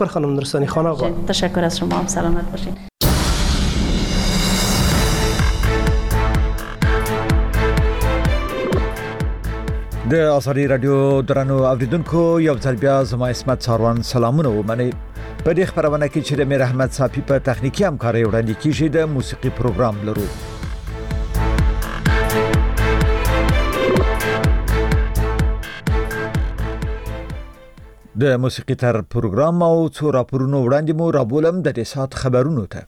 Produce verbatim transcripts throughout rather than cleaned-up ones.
بر خانم نورستانی خان آقا. تشکر از شما، هم سلامت باشین. د آزادی رادیو درنو اوریدونکو یو ځل بیا زما اسمت ساروان سلامونه ومنئ. په دې خبرونه کې چې د میر احمد صافي په تخنیکی همکارۍ وړاندې کیږي د موسیقي پروګرام لرو. د موسیقي تر پروګرام او څو راپورونو وړاندې مو رابولم د دې سات خبرونو ته.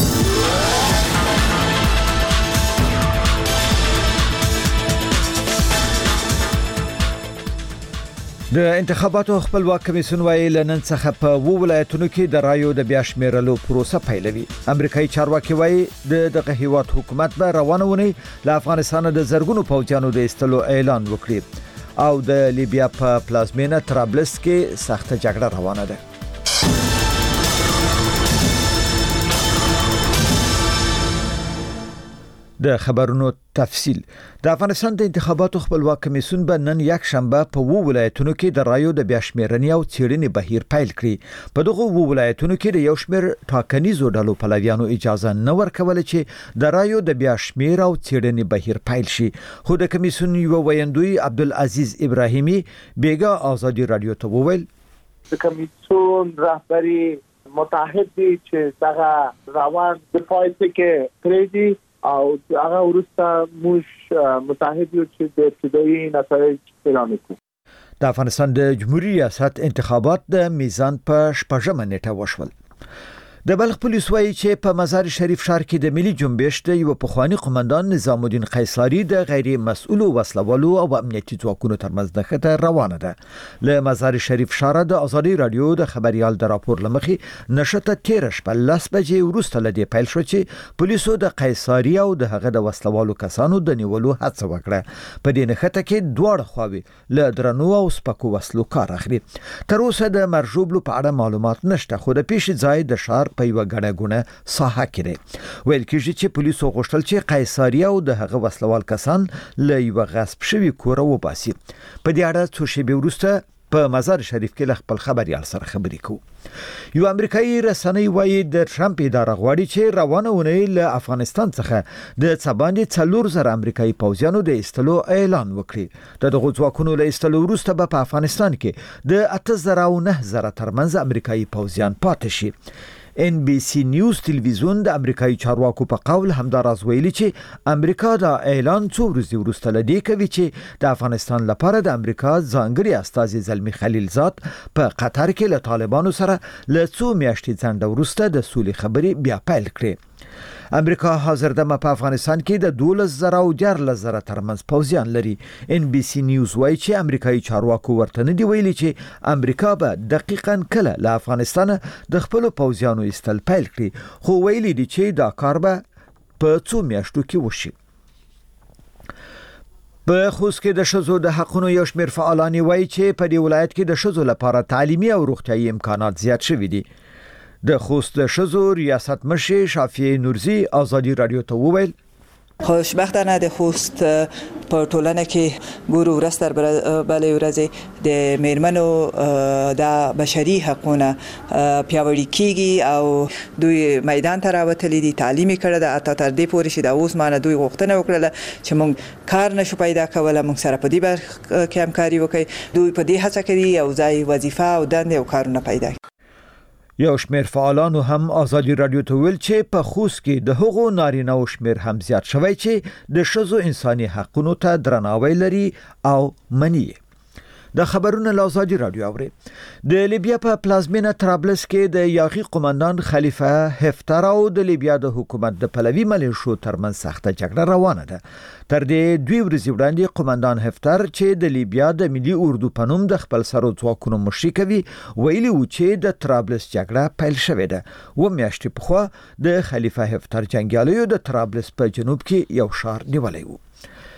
د انتخاباتو خپلواک کمیسیون وایي لنن څخه په وو ولایتونو کې د رایو د بیا شمیرلو پروسه پیلوي. امریکایي چارواکي وایي د دغه هیواد حکومت به روانه ونی له افغانستان د زرګونو پوځیانو د ایستلو اعلان وکړي او د لیبیا په پلازمینه طرابلس کې سخته جګړه روانه ده. د خبرونو تفصیل. د افغانستان د انتخاباتو خپلواک کمیسیون به نن یک شنبه په وو ولایتونو کې د رایو د بیا شمیرنې او څېړنې بهیر پیل کړي. په دغه وو ولایتونو کې د یو شمېر ټاکنیزو ډلو پلویانو اجازه نه ورکول چې د رایو د بیا شمیر او څېړنې بهیر پیل شي. خو د کمیسیون یو ویاندوی عبدالعزیز ابراهیمی بیګا آزادی رادیو ته وویل د کمیسیون رهبری متحد دي چې څنګه روان د پایته کې کړی او هغه ورسته موږ متحد یو چې د ابتدایي نتایج اعلان کړو. د افغانستان د جمهوریت ریاست انتخابات د میزان په شپږمه نیټه وشول. د بلخ پولیس وایي چې په مزار شریف ښار کې د ملي جنبش د یو پخوانی قومندان نظام الدین قیصری د غیر مسؤل وسلوالو او امنیتي ځواکونو ترمنځ نښته روانه ده. له مزار شریف ښار د آزادی رادیو د خبريال د راپور لمخې نشته تیر شپه لس بجې وروسته لدی پیل شو چې پولیسو د قیصری او د هغه د وسلوالو کسانو د نیولو هڅه وکړه. په دې نښته کې دواړه خواوې له درنو او سپکو وسلو کار اخلي. تر اوسه د مرجوبلو په اړه معلومات نشته، خو د پیښې ځای د ښار په یو غړې غونه ساحه کې دی. ویل کېږي چې پولیسو غوښتل چې قیصری او د هغه وسلوال کسان له یو غصب شوی کور وباسي. په دې اړه څو شېبې وروسته په مزار شریف کې خپل خبريال سره خبرې کوو. یو امریکایي رسنۍ وایي د ټرمپ اداره غواړي چې روانه ونی له افغانستان څخه د څباندې څلور زره امریکایي پوځیانو د ایستلو اعلان وکړي. د دغه ځواکونو له ایستلو وروسته به په افغانستان کې د اته زره او نه زره ترمنځ امریکایي پوځیان پاتې شي. ان بي سي نیوز تلویزیون د امریکایي چارواکو په قول همداراز ویلي چې امریکا دا اعلان څو ورځې وروسته لدی کوي چې د افغانستان لپاره د امریکا ځانګړي استازي زلمی خلیلزاد په قطر کې له طالبانو سره له څو میاشتې څنډه وروسته د سولې خبرې بیا پیل کړې. امریکا حاضر دمه په افغانستان کې د دولس زره او دیارلس زره ترمنځ پوځیان لري. ان بي سي نیوز وایي چې امریکایي چارواکو ورته نه دی ویلي چې امریکا به دقیقاً کله له افغانستان د خپل پوځیانو ایستل پیل کړي، خو ویلي دي چې دا کار به په څو میاشتو کې وشي. په خوست کې د شذو د حقونو یو شمېر فعالان وایي چې په دې ولایت کې د شذو لپاره تعلیمي او روغتیايي امکانات زیات شوي دي. د خوست د شذو ریاست مشر شافعي نورزي آزادی رادیو ته وویل خوشبختانه د خوست په ټولنه کې ګورو ورځ تر بلې ورځې د میرمنو د بشري حقوقونه پیاوړي کیږي او دوی میدان ته راوتلي دي، تعلیم کړي د اته تر دې پورې چې د اوس مانه دوی غوښتنه وکړه چې موږ کار نشو پیدا کولای، موږ سره په دې برخه کې همکاري وکړي. دوی په دې هڅه کوي او ځای وظیفه او دندې او کارونه پیدا کړي. یو شمېر فعالانو هم آزادی رادیو ته ویل چې په خوست کې د هغو نارینه او شمېر هم زیات شوی چې د ښځو انساني حقونو ته درناوی لري او مني. د خبرونه له آزادی رادیو اوري. د لیبیا په پلازمینه طرابلس کې د یاغي قومندان خلیفه هفتر او د لیبیا د حکومت د پلوي ملیشو ترمنځ سخته جګړه روانه ده. تر دې دوی ورځې وړاندې قومندان هفتر چې د لیبیا د ملي اردو په نوم د خپل سرو ځواکونو مشري کوي ویلي و چې د طرابلس جګړه پیل شوې ده. و میاشتې پخوا د خلیفه هفتر جنګیالیو د طرابلس په جنوب کې یو ښار نیولی و.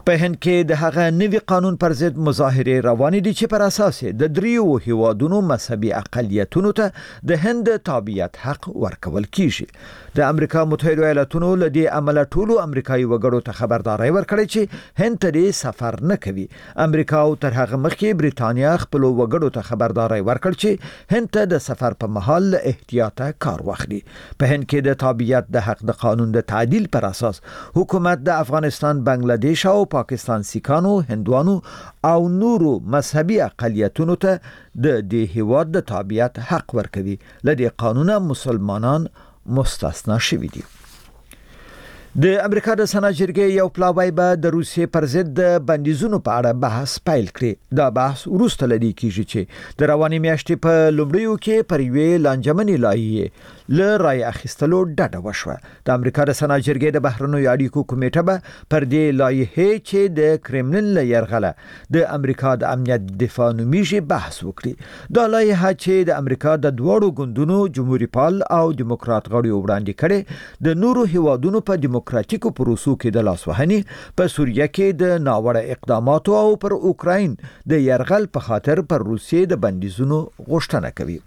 په هند کې د هغه نوي قانون پر ضد مظاهره روانې دي چې پر اساس د دریو هیوادونو مذهبي اقلیتونو ته د هند تابعیت حق ورکول کیږي. د امریکا متحده ایالاتونو له دې عمله ټولو امریکایي وګړو ته خبرداري ورکړې چې هند ته سفر نه کوي. امریکا او تر هغه مخکې بریټانیا خپل وګړو ته خبرداري ورکړ چې هند ته د سفر په مهال احتیاطه کار واخلي. په هند کې د تابعیت د حق د قانون د تعدیل پر اساس حکومت د افغانستان، بنگلاديش او پاکستان سیکانو، هندوانو او نورو مذهبي اقلیتونو ته د دې هیواد د تابعیت حق ورکوي. لدې قانون مسلمانان مستثنا شوي دي. د امریکا د سنا جرګې یو پلاوی به د روسیې پر ضد د بندیزونو په اړه بحث پیل کړي. دا بحث وروسته لدی کیږي چې د رواني میاشتې په لومړیو کې پر یوې لانجمنې لایحې له رای اخیستلو ډډه وشوه. د امریکا د سنا جرګې د بهرنیو اړیکو کمیټه به پر دې لایحې چې د کرملین له یرغله د امریکا د امنیت دفاع نومیږي بحث وکړي. دا لایحه چې د امریکا د دوړو ګوندونو جمهوریت پال او دیموکرات غړي وړاندې کړي د نورو هیوادونو په دیموکراتیکو پروسو کې د لاسوهنې په سوریه کې د ناوړه اقداماتو او پر اوکراین د یرغل په خاطر پر روسیې د بندیزونو غوښتنه کوي.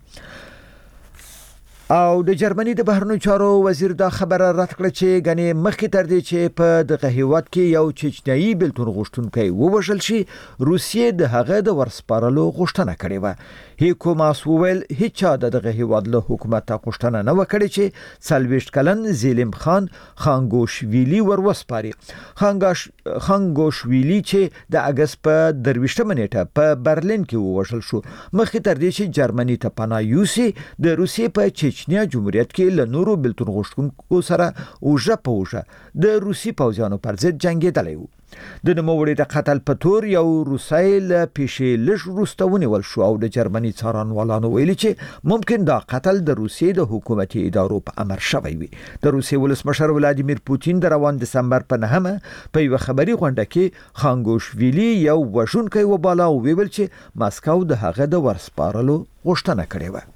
او د جرمني د بهرنیو چارو وزیر دا خبره رد کړه چې غني مخکې تر دې چې په دغه هیواد کې یو چچنیایي بلتون غوښتونکی ووژل شي، روسیې د هغه د ورسپارلو غوښتنه کړې و. هیکو ماس وویل هیڅ د دغه هیواد له حکومت غوښتنه نه وکړي چې څلوېښت کلن زیلم خان خانګوشویلی وروسپاري. خانګاش خانګوشویلی چې د اگست په درويشتمه نیټه په برلین کې ووژل شو، مخکې تر دې چې جرمني ته پناه یوسي د روسیې په چچنیا جمهوریت کې له نورو بلتون غوښتونکو سره اوژه په اوژه د روسي پوځیانو پر ضد جنګېدلی و. د نوموړي د قتل په تور یو روسي له پیښې لږ وروسته ونیول شو او د جرمني څارنوالانو ویلي چې ممکن دا قتل د روسیې د حکومتي ادارو په امر شوی وي. د روسیې ولسمشر ولادیمیر پوتین د روان دسمبر په نهمه په یو خبري غونډه کې خانګوشویلی یو وژونکی وباله او ویل چې ماسکو د هغه د ورسپارلو غوښتنه کړې و.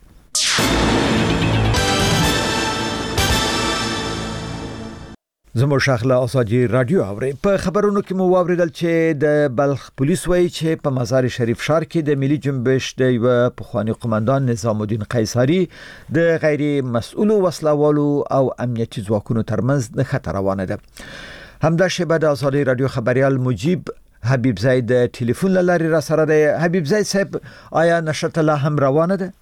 زموږ شاخله ازادي رادیو اوري. په خبرونو کې مو واوریدل چې د بلخ پولیس وایي چې په مزار شریف ښار کې د ملي جنبش د یو پخوانی قومندان نظام الدین قیصری د غیر مسؤل وسلوالو او امنیتي ځواکونو ترمنځ د خطر روانه ده. همدا شیبه د ازادي رادیو خبريال مجيب حبیب زید د ټلیفون لاري را سره ده. حبیب زید صاحب، آیا نشته لا هم روانه ده؟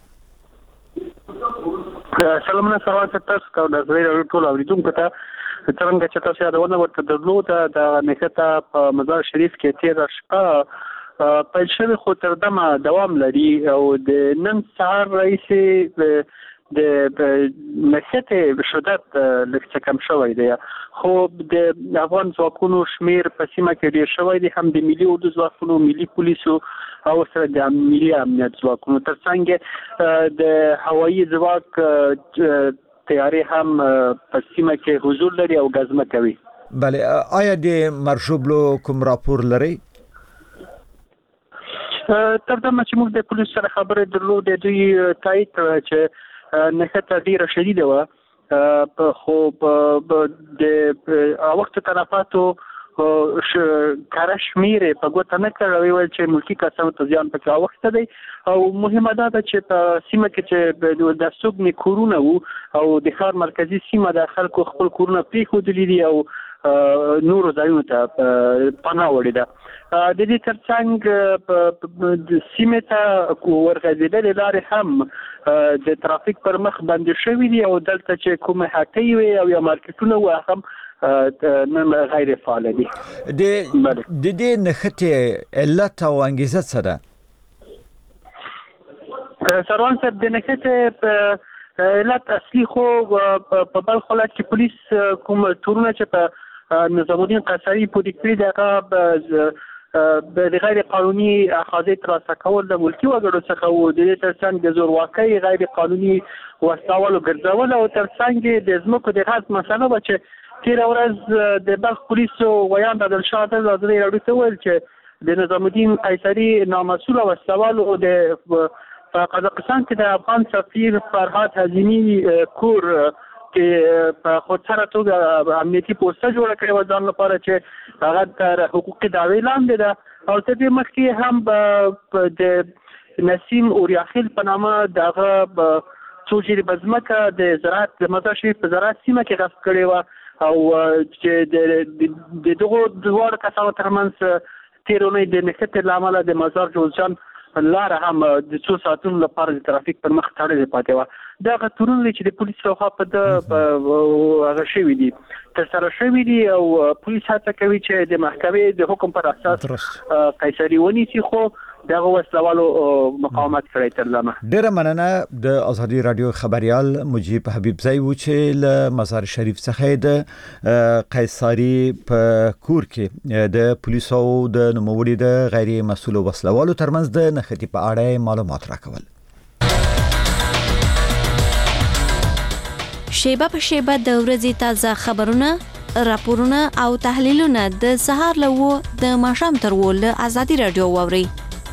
سلامونه سلامات تاسو ته د زوی ټول اوریدونکو ته څنګه چې تاسو یادونه ورته درلوده د نښته په مزار شریف کې تیر شپه په شری خو تر دمه دوام لري او د نن سهار رئیس د نښته شدت لکه کم شوی دی، خو د افغان ځواکونو شمیر په سیمه کې ډیر شوی دی، هم د ملي اردو ځواکونو، ملي پولیسو او سره د ملي امنیت ځواکونو ترڅنګ د هوایي ځواک تیاری هم په سیمه کې حضور لري او غزمه کوي. بله، آیا د مرشوبلو کوم راپور لري؟ تر دا چې موږ د پولیس سره خبرې درلودې، دوی تایید کړه چې نښته ډیره شدیده وه، خو د وخت تلفاتو کاره شمیر په ګوته نه کړ، ویل چې ملکی کسانو ته زیان پکې اوښته دی او مهمه ده چې په سیمه کې چې د سوګنې کورونه وو او د ښار مرکزی سیمه د خلکو خپل کورونه پریښودلي دي او نورو ځایونو ته پناه وړې ده. د دې ترڅنګ د سیمې ته ورغځېدلې لارې هم د ترافیک پر مخ بندې شوي دي او دلته چې کومه هټۍ وي او یا مارکیټونه وو هم نن غیر فعال دي. د د دې نښتې علت او انګیزه څه ده؟ سروان صاحب، د نښتې علت اصلي خو په بلخ ولایت کې پولیس کوم تورونه چې په نظام الدین قیصري پورې کړي دي هغه د غیر قانوني اخاذې ترلاسه کول د ملکي وګړو څخه وو، د دې ترڅنګ د زورواکۍ، غیر قانوني وسلوالو ګرځول او ترڅنګ د ځمکو د غصب مسله وه چې تېره ورځ د بلخ پولیسو ویان عادل شاه عادل ازادي راډیو ته ویل چې د نظام الدین قیصري نامسؤله وسلوالو د په قزاقستان کې د افغان سفیر فرهاد حزیمی کور کې په خودسره توګه امنیتي پوسټه جوړه کړې وه ځان لپاره چې هغه تر حقوقي دعوې لاندې ده او تر دې مخکې هم د نسیم اوریاخیل په نامه دغه څو جریبه ځمکه د زراعت د مزار شریف په زراعت سیمه کې غصب کړې وه او چې د دغو دواړو کسانو ترمنځ تېر اونۍ د نښتې له امله د مزار جوزجان لاره هم د څو ساعتونو لپاره د ترافیک پر مخ تړلې پاتې وه. دغه تورونه چې د پولیسو لخوا په ده هغه شوي دي ترسره شوي دي او پولیس هڅه کوي چې د محکمې د حکم پر اساس قیصري ونیسي خو دغه وسلوالو مقاومت کړی تر دمه. ډیره مننه. د ازادي رادیو خبريال مجيب حبيبزی و چې له مزار شریف څخه د قیصري په کور کې د پولیسو د نوموړي د غیر مسؤل وسلوالو ترمنځ د نښتې په اړه معلومات راکول. شیبه په شیبه د ورځې تازه خبرونه، راپورونه او تحلیلونه د سهار له د ماښام تر و له ازادي رادیو واوري.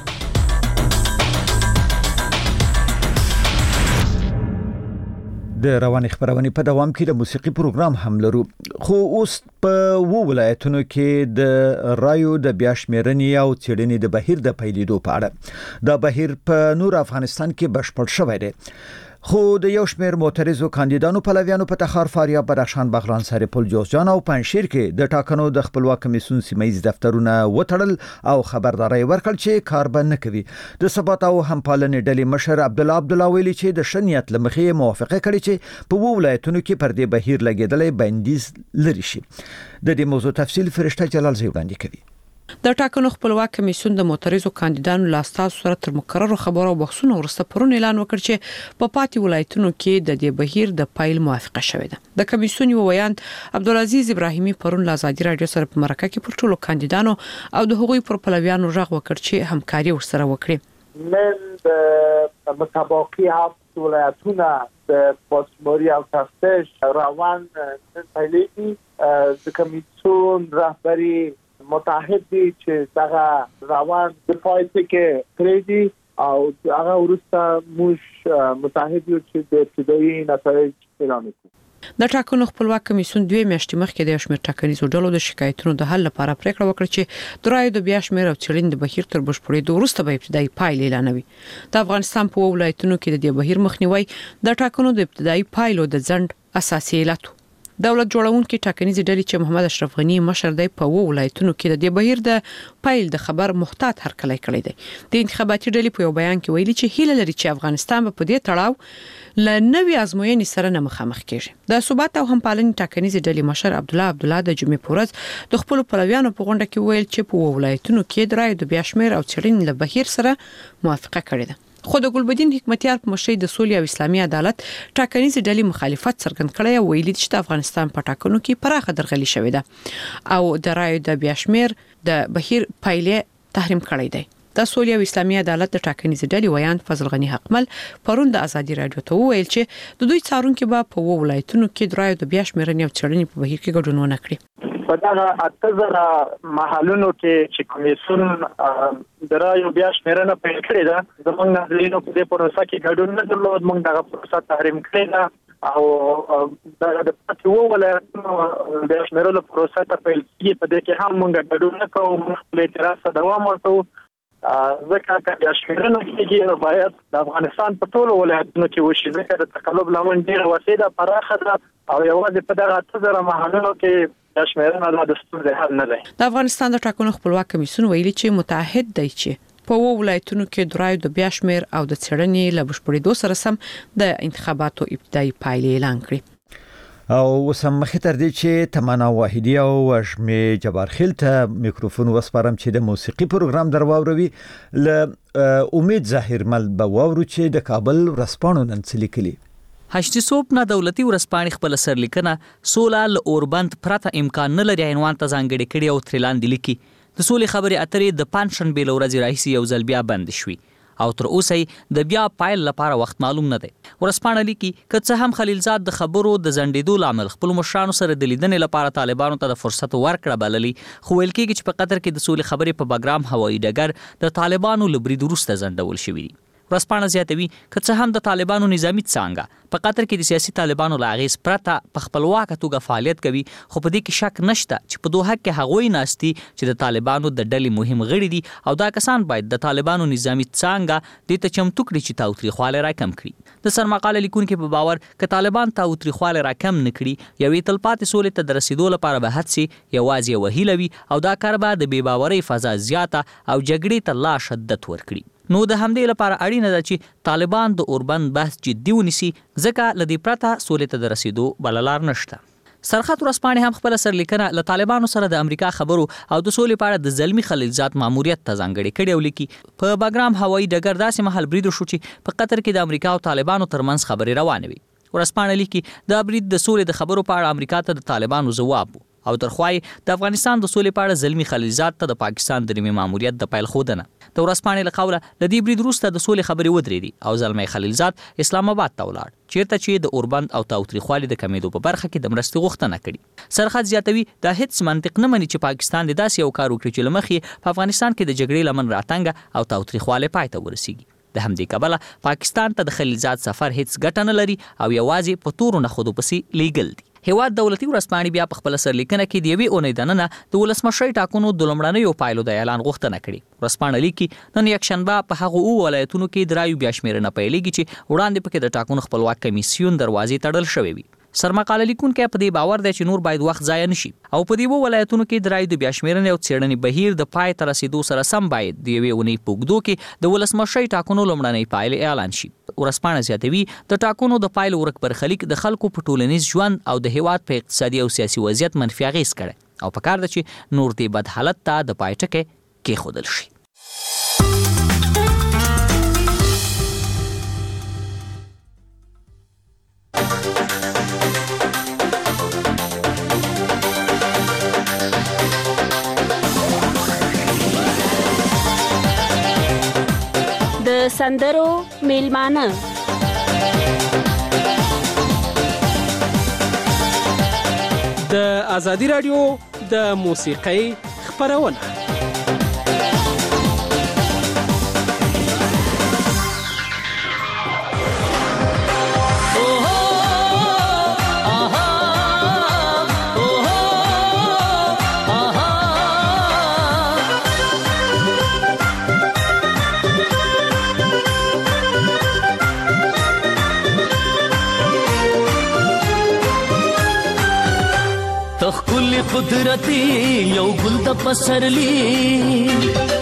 د رواني خبرونه په دوام کې د موسیقي پروګرام هم لرو، خو اوس په وو ولایتونو کې د رایو د بیا شمېرنې او څېړنې د بهیر د پیلېدو په اړه دا بهیر په نور افغانستان کې بشپړ شوی دی، خو د یو شمېر معترضو کاندیدانو پلویانو په تخار، فاریاب، بدخشان، بغلان، سرپل، جوزجان او پنجشیر کې د ټاکنو د خپلواک کمیسیون سیمایي دفترونه وټړل او خبرداري ورکړل چې کار به نه کوي. د ثبات او همپالنې ډلې مشر عبدالله عبدالله ویلي چې د شنیت لمخې موافقه کړې چې په وو ولایتونو کې پر دې بهیر لګیدلې بندیز لري شي. د دې موضوع تفصیل فرشته جلال زی وړاندې کوي. د ټاکنو خپلواک کمیسیون د معترضو کاندیدانو له استاد سره تر مقررو خبرو بحثونو وروسته پرون اعلان وکړ چې په پاتې ولایتونو کې د دې بهیر د پایل موافقه شوې ده. د کمیسیون یو ویان عبدالعزیز ابراهیمي پرون له ازادي رادیو سره په مرکه کې پر ټولو کاندیدانو او د هغوی پر پلویانو غږ وکړ چې همکاري ورسره وکړي. من د متابعي هفت ولایتونه د پاسموري او تفتیش روان پیلېږي. د کمیسیون رهبری متحد دي چې څنګه روان د پایته کې کړی او هغه ورسته موږ متحد یو چې د ابتدایي نتایج اعلان کړو. د ټاکنو خپلواک کمیسیون دوه میاشتې مخکې د شمیر ټاکنیزو ډلو د شکایتونو د حل لپاره پریکړه وکړه چې د رایو د بیا شمیر او څېړنې د بهیر تر بشپړېدو وروسته به ابتدایي پایلې اعلانوي. د افغانستان په ولایتونو کې د دې بهیر مخنیوي د ټاکنو د ابتدایي پایلو د ځند اساسي علت. دولت جوړونکو ټاکنیزې ډلې چې محمد اشرف غنی مشر دی په وو ولایتونو کې د دې بهیر د پایل د خبر محتاط هرکلی کړی دی. د انتخاباتي ډلې په یو بیان کې ویلي چې هیله لري چې افغانستان په دې تړاو ل نوې ازموینې سره نه مخامخ کیږي. د ثبات او همپالنې ټاکنیزې ډلې مشر عبدالله عبدالله د جمعې په ورځ د خپل پلویانو په غونډه کې ویل چې په وو ولایتونو کې د رایو د بیا شمیر او څېړنې له بهیر سره موافقه کړې ده. خو د ګلبدین حکمتیار په مشرۍ د سولې او اسلامي عدالت ټاکنیزې ډلې مخالفت څرګند کړی او ویلي چې د افغانستان په ټاکنو کې پراخه درغلي شوې ده او د رایو د بیا شمیر د بهیر پایلې تحریم کړی دی. د سولې او اسلامي عدالت د ټاکنیزې ډلې ویان فضل غنی حقمل پرون د ازادي رادیو ته ویل چې د دوی څارونکو به په وو ولایتونو کې د رایو د بیا شمیرنې او څېړنې په بهیر کې ګډون ونه کړي. په دغه اته زره محلونو کې چې کمیسیون د رایو بیا شمیرنه پیل کړې ده زموږ ناظرینو په دې پروسه کې ګډون نه درلود، موږ دغه پروسه تحریم کړې ده او دغه د پاتې وو ولایتونو بیا شمیرلو پروسه ته پیل کېږي په دې کې هم موږ ګډون نه کوو، موږ خپل اعتراض ته دوام ورکوو. ځکه چې بیا شمیرنه کېږي نو باید د افغانستان په ټولو ولایتونو کې وشي، ځکه د تقلب لامل ډېره وسیع ده، پراخه ده او یوازې په دغه اته زره محلونو کې شمیرنه د ستونزې حل نه دی. د افغانستان د ټاکنو خپلواک کمیسیون ویلي چې متحد دی چې په وو ولایتونو کې د رایو د بیا شمیر او د څېړنې له بشپړېدو سره سم د انتخاباتو ابتدایي پایلې اعلان کړي. او وسم مخې تر دې چې تمنا واحدی او وشمې جبارخیل ته میکروفون وسپارم چې د موسیقي پروګرام درواوروي. ل امید ظاهر مل به واورو چې د کابل ورسپانو نن څه لیکلي. هشتي صوب نه دولتي ورسپانې خپل سرلیکنه سوله ل اوربند پرته امکان نه لري عنوان ته ځانګړي کړي او ترلاند لیکي. د سولې خبرې اترې د پنځشن بیل ورځې راهیسې یو ځل بیا بند شوي او تر اوسه د بیا پایل لپاره وخت معلوم نه دی. ورسپانه لیکي که څه هم خلیلزاد د خبرو د ځنډېدو لامل خپل مشرانو سره د لیدنې لپاره طالبانو ته د فرصت ورکړه بللي، خو ویل کېږي چې په قطر کې د سولې خبرې په بګرام هوایي ډګر د طالبانو له برید وروسته ځنډول شوي دي. ورځپاڼه زیاتوي که څه هم د طالبانو نظامی څانګه په قطر کې د سیاسي طالبانو له اغیز پرته په خپلواکه توګه فعالیت کوي، خو په دې کې شک نشته چې په دوحه کې هغوی ناستي چې د طالبانو د ډلې مهم غړي دي او دا کسان باید د طالبانو نظامی څانګه دې ته چمتو کړي چې تاوتریخوالی راکم کړي. د سرمقاله لیکونکي په باور که طالبان تاوتریخوالی راکم نه کړي، یوې تلپاتې سولې ته د رسیدو لپاره به هڅې یوازې یوه هیله وي او دا کار به د بې باورۍ فضا زیاته او جګړې ته لا شدت ورکړي. نو د همدې لپاره اړینه ده چې طالبان د اوربند بحث جدي ونیسي، ځکه له دې پرته سولې ته د رسیدو بله لار نشته. سرخط ورځپاڼې هم خپله سرلیکنه له طالبانو سره د امریکا خبرو او د سولې په اړه د زلمي خلیلزاد ماموریت ته ځانګړې کړې او لیکي په باګرام هوایي ډګر داسې مهال برید وشو چې په قطر کې د امریکا او طالبانو ترمنځ خبرې روانې وي. ورځپاڼه لیکي دا برید د سولې د خبرو په اړه امریکا ته د طالبانو ځواب و او ترخوای د افغانستان د سولې په اړه زلمي خلیلزاد ته د پاکستان د نیمه ماموریت د پیل ښودنه. د ورځپاڼې له قوله له دې برید وروسته د سولې خبرې ودرېدې او زلمی خلیلزاد اسلام آباد ته ولاړ، چیرته چې د اوربند او تاوتریخوالي د کمیدو په برخه کې د مرستې غوښتنه کړې. سرخط زیاتوي دا هیڅ منطق نه مني چې پاکستان د داسې یو کار وکړي چې له مخې په افغانستان کې د جګړې لمن راتنګه او تاوتریخوالی پای ته ورسیږي. د همدې کبله پاکستان ته د خلیلزاد سفر هیڅ ګټه نه لري او یوازې په تورو نښودو پسې لیږل دي. هیواد دولتي ورځپاڼې بیا په خپله سرلیکنه کې د یوې اونۍ دننه د ولسمشرۍ ټاکنو د لومړنیو پایلو د اعلان غوښتنه کړې. ورځپاڼه لیکي نن یکشنبه په هغو اوو ولایتونو کې د رایو بیا شمېرنه پیلېږي چې وړاندې پکې د ټاکنو خپلواک کمیسیون دروازې تړل شوې وي. سرمقاله لیکونکی په دې باور دی چې نور باید وخت ضایع نشي او په دې اوو ولایتونو کې د رایو د بیا شمېرنې او څېړنې بهیر د پای ته رسېدو سره سم باید د یوې اونۍ په اوږدو کې د ولسمشرۍ ټاکنو لومړنۍ پایلې اعلان شي. ورځپاڼه زیاتوي د ټاکنو د پایلو ورک برخلیک د خلکو په ټولنیز ژوند او د هیواد په اقتصادي او سیاسي وضعیت منفي اغېز کړی او پکار ده چې نور دې بد حالت ته د پای ټکی کېښودل شي. د سندرو میلمانه د ازادي رادیو د موسیقۍ خپرونه. قدرتی یو ګل د پسرلی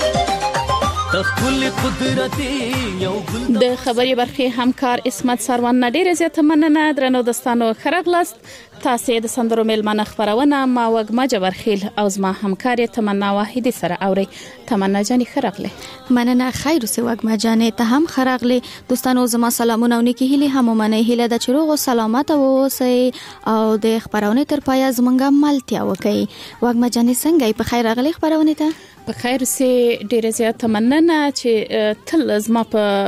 تخل قدرتی یو ګل د خبري برخې همکار اسمت سروان ډیره زیاته مننه. درنو دوستانو خرغلاست تاسو د سندرو میلمانه خبرونه ما وګما جبرخیل او زما همکار تمنا واحدی سره اوري. تمنا جانی خرغله مننه. خیر اوسه وګما جانی ته هم خرغله. دوستانو زما سلامونه او نیکی هیله هم منه هیله د چروغ سلامت اوسئ او د خبرونه تر پای زمونږه ملتیا وکي. وګما جانی څنګه په خیر راغلی خبرونه ته؟ په خیر سه ډیره زیاته مننه چې تل زما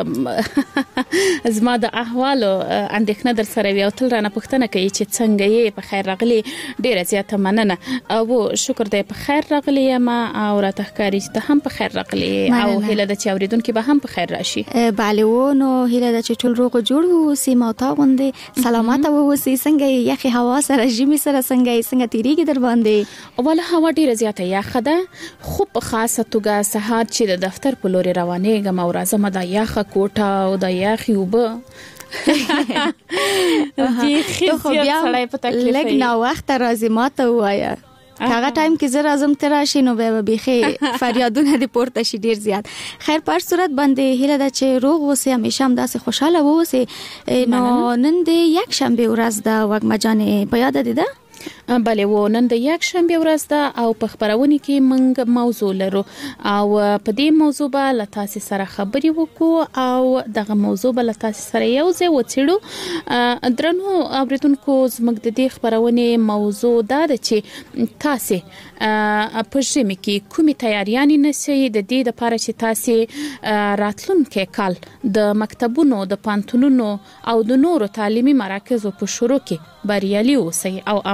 په زما د احوالو اندېښنه در سره وي او تل رانه پوښتنه کوي چې څنګه یې په خیر راغلی. ډیره زیاته مننه او شکر دې په خیر راغلی ما او راته ښکاري چې ته هم په خیر راغلی او هیله ده چې اوریدونکو به هم په خیر راشي. بله و نو هیله ده چې ټول روغ جوړ اوسئ ما تا غوندې سلامت اوسئ. څنګه یخي هوا سره ژمي سره څنګه څنګه تیریږي در باندې؟ ولا هوا ډیره زیاته یخه ده خو په خاصه توګه سهار چې د دفتر په لوري روانېږم او راځم د یخه کوټه او د یخي اوبه ته خو بیا لږ نا وخت راځي ماته ووایه هغه ټایم کې زه راځم ته راشي نو به بیخي فریادونه دې پورته شي ډیر زیات. خیر په صورت باندې هیله ده چې روغ اوسئ همیشه هم داسې خوشاله اوسئ. نو نن د یک شنبه ورځ ده وګما جانې په یاد ده؟ بله و نن د یک شنبه ورځ ده او په خبرونه کې موږ موضوع لرو او په دې موضوع به له تاسو سره خبرې وکړو او دغه موضوع به له تاسو سره یو ځای وڅېړو. درنو اوریدونکو زموږ د دې خبرونه موضوع دا ده چې تاسو په ژمي کې کومې تیاریانې نشئ د دې لپاره چې تاسو راتلونکي کال د مکتبونو د پانتونونو او د نورو تعلیمي مراکزو په شروع کې بریالي اوسئ او آمادګي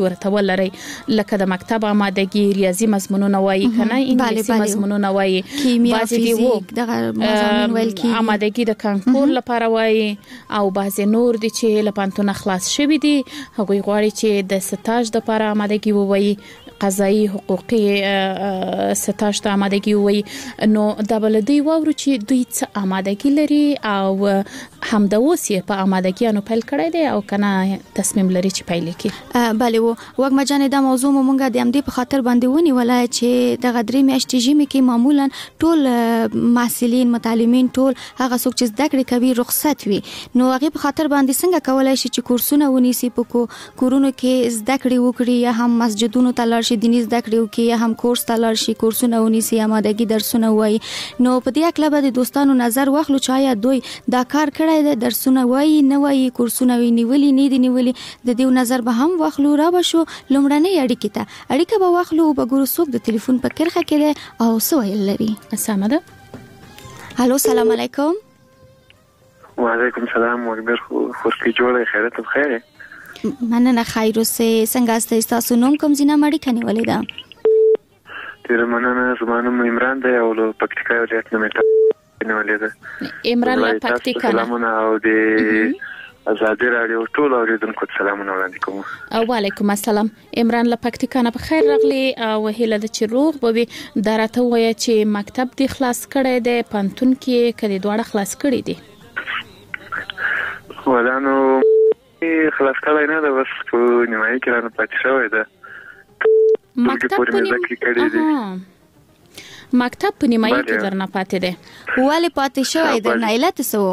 ورته ولري لکه د مکتب آمادګي ریاضي مضمونونه وایي کنه انګلیسي مضمونونه وایي کیمیا فزیک دغه مضامین ویل کی آمادګي د کانکور لپاره وایي او بعضی نور دي چې لپانتون خلاص شوی دي هغوی غواړي چې د ستاج د لپاره آمادګي ووایي قضایي حقوقي ستاج ته آمادګي وایي نو د بلدي وورو چې دوی څه آمادګي لري او هم د اوسې په آمادګي انو پیل کړی دی او کنه تصمیم لري چې پیل کړي بله و وګ مجانه د موضوع مونږه د امدی په خاطر باندې ونی ولای چې د غدري میاشتې جمی کې معمولا ټول محصلین متعلمین ټول هغه څوک چې زده کړې کوي رخصت وي نو هغه په خاطر باندې څنګه کولای شي چې کورسونه ونیسي په کو کورونو کې زده کړې وکړي یا هم مسجدونو ته لاړ شي دیني زده کړې وکړي یا هم کورس ته لاړ شي کورسونه ونیسي آمادګي درسونه وایي نو په دې اکله به د دوستانو نظر واخلو چې آیا دوی دا کار کړی دی درسونه وایي نه وایي کورسونه وی نیولي نه دي نیولي د دې نظر به هم واخلو را به شو لومړنۍ اړیکې ته اړیکه به واخلو به ګورو څوک د ټلیفون په کرخه کې دی او څه ویل لري اسامه ده الو سلام علیکم وعلیکم السلام مخبر خوش کی جوړه خیرت بخیر مننه خیر اوسه څنګه است تاسو نوم کوم ځینه مړی کني ولیدا تیر مننه زمانم عمران دی او له پکتیکا ولایت نه مې ولیدا عمران له پکتیکا سلامونه او د آزادی رادیو ټول اوریدونکو ته سلامونه وړاندې کوم وعلیکم السلام عمران له پکتیکا نه بخیر راغلی او هله د چروغ به درته وای چې مکتب دی خلاص کړی دی پانتون کې کړي دواړه خلاص کړي دي ولانو خلاص کړی نه دا بس په نیمایي کې رانه پاتې شوی ده مکتب په نیمایي مکتب په نیمایي کې درنه پاتې ده واله پاتې شوی ده نه علت سو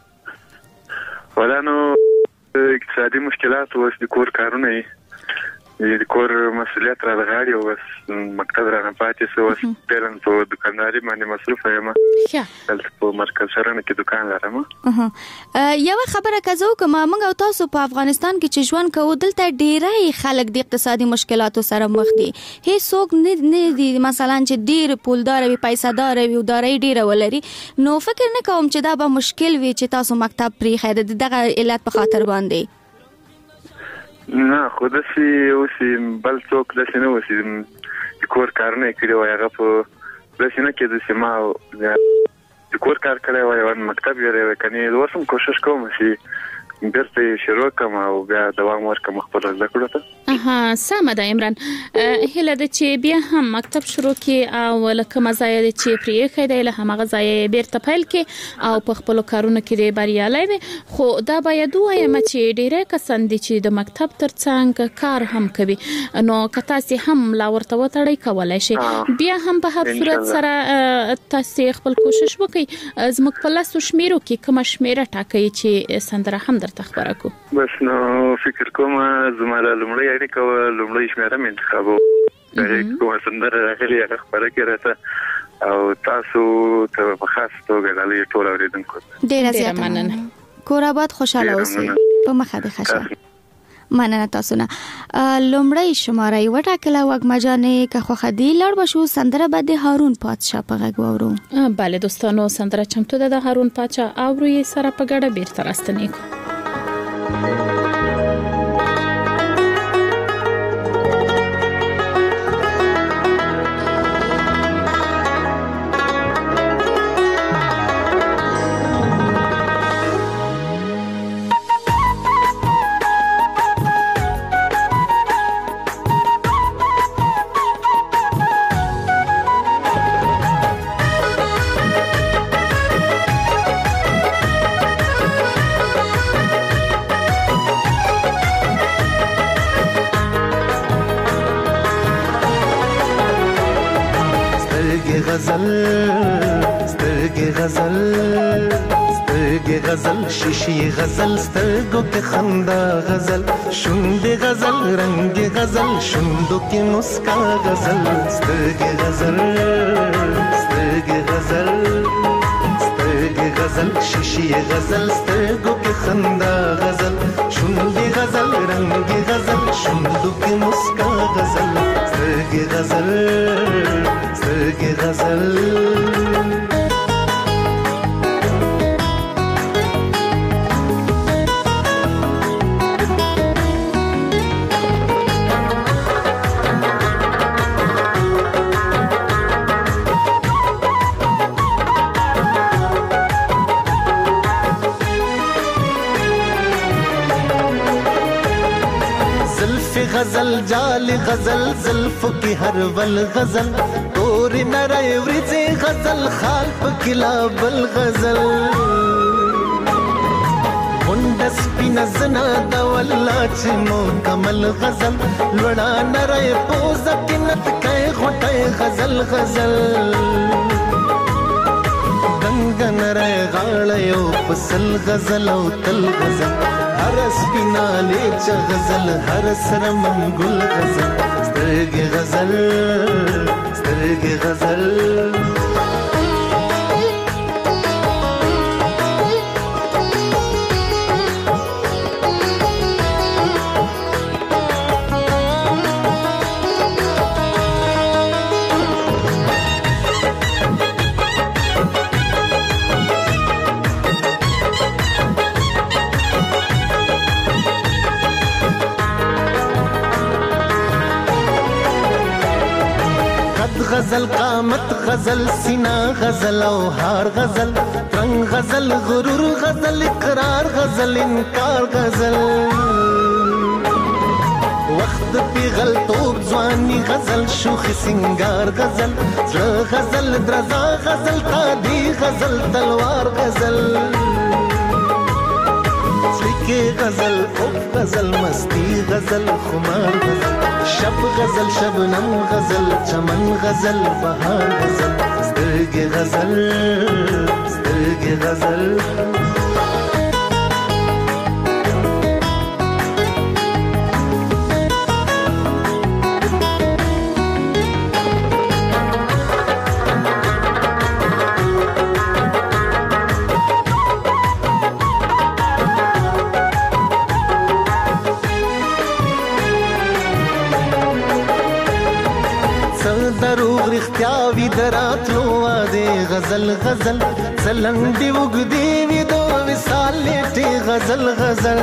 ولانو اقتصادي مشکلات او د کور کارونه د کور مسؤلیت را لغړی او بس مکتب را نه پاتې سو بس پرن په دکانداري باندې مصروف یم ښه په مرکز سره کې دکان لرم اها یو خبره کزو کوم موږ او تاسو په افغانستان کې چې ژوند کوو دلته ډیری خلک د اقتصادي مشکلاتو سره مخ دي هیڅ څوک نه دي مثلا چې ډیر پولدار وي پیسې دار وي او داري ډیر ولري نو فکر نه کوم چې دا به مشکل وي چې تاسو مکتب پری خیر دغه علت په خاطر باندې نه خو د سی او سی بل څوک د سینه وسی د کور کارونه کړي وای هغه په د سینه کې د سیما د کور کار کړي وای ون مکتب یې وای کني دوسم کوشش کوم چې درته شروع کوم او بیا دوام ورکوم خپل زده کړو ته اها سم ده عمران هله د چې بیا هم مکتب شروع کې او لکه مزایا د چې پرې خېدای له هغه ځای بیرته پیل کې او په خپل کارونه کې دی بریالي وي خو دا باید وایم چې ډیره کسان دي چې د مکتب ترڅنګ کار هم کوي نو کته سي هم لا ورته وټړی کولای شي بیا هم په هر صورت سره تاسو خپل کوشش وکړئ زموږ په لاس شمیرو کې کوم شمیره ټاکي چې سندره هم تخبره کو بس نو فکر کوم زماله لمړی اړ کو لمړی شمیره مې انتخابو دا کوم سندره راغلی هغه خبره کړه او تاسو ته په خاص توګه غلي ټول اوریدونکو ډیر زیات مننه کور آباد خوشاله اوسئ په مخه د خشه مننه تاسو نه لمړی شماره یو ټاکله وګ مجانه که خو خدي لړ بشو سندره بده هارون پادشاه په غږ وورو bale دوستانو سندره چمتو ده د هارون پادشاه او یې سره په ګډه بیرته راستنی کو غزل سترګې غزل سترګې غزل شیشې غزل سترګو کې خندا غزل شونډې غزل رنگ غزل شوندو کې مسکا غزل سترګې غزل سترګې غزل سترګې غزل شیشې غزل سترګو کې خندا غزل شوندې غزل رنگ غزل شوندو کې مسکا غزل سترګې غزل سترګې غزل کې غزل جال غزل زلف کې هر ول غزل تور نری ورځي غزل خال په کلا بل غزل مندس پینا زنا دا والله چې مکمل غزل لوړا نری پوزه کې نت کې غټه غزل غزل دنګ نری غاړه یو پسل غزل او تل غزل هر سپینا لیچ غزل هر سر منګل غزل سترګې غزل سترګې غزل غزل قامت غزل سینا غزل او هار غزل رنگ غزل غرور غزل اقرار غزل انکار غزل وخت پیغل توب ځواني غزل شوخ سنگار غزل زړه غزل درزا غزل قادي غزل تلوار غزل سلیکه غزل اوف غزل مستی غزل خمار غزل شب غزل شبنم غزل چمن غزل بهار غزل سترګې غزل سترګې غزل دروغ رښتیا وي دراتلو واده غزل غزل سلنډي وګدي وي دو وصال لټي غزل غزل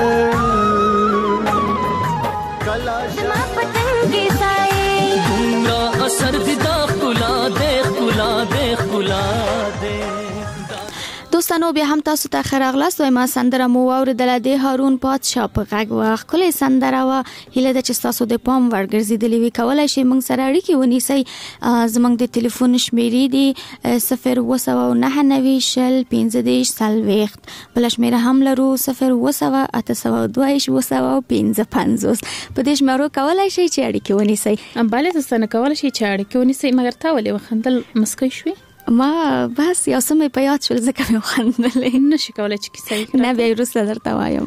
کلا شما پتنګي سای دومره اثر دي د خلا د خلا د خلا د دوستانو بیا هم تاسو ته خیر اغلاست و ما سندره مو اوریدله د هارون پادشاه په غږ وخت کله سندره و هله د چې تاسو د پام ورګرځیدلې وی کولای شي موږ سره اړیکې ونیسئ زموږ د ټلیفون شمیرې دی صفر و سو نه نوي شل پنځه دیش سلويخت بل شمیره هم لرو صفر و سو اته سو دوه و سو پنځه پنځوس په دې شمیرو کولای شي چې اړیکې ونیسئ بله دوستانو کولای شي چې اړیکې ونیسئ مګر تا ولې وخندل مسکی شوي ما بس یو سمې په یاد شول ځکه مې وخندلې نشي کولای چې کیسه نه بیا وروسته درته وایم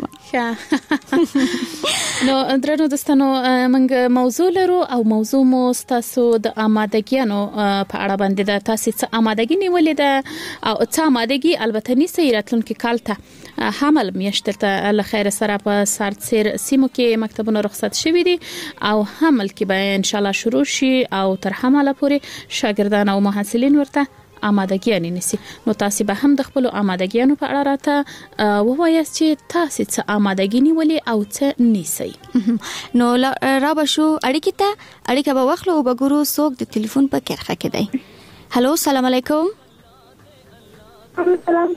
نو درنو دوستانو موږ موضوع لرو او موضوع مو تاسو د آمادګیانو په اړه باندې د تاسو څه آمادګی نیولې ده او څه آمادګی البته نيسي راتلونکي کال ته حمل میاشتته له خیر سره په سارتسیر سیمو کې مکتبونه رخصت شوي دي او حمل کې به ان شاء الله شروع شي او تر حمله پورې شاګردان او محصلین ورته آمادګیان نیسي نو تاسو به هم د خپل آمادګیانو په اړه راته ووایاست چې تاسو څه آمادګی نیولې او څه نیسي نو را به شو اړیکې ته اړیکه به واخلو او به ګورو څوک د ټلیفون په کرخه کې دی هالو السلام علیکم سلام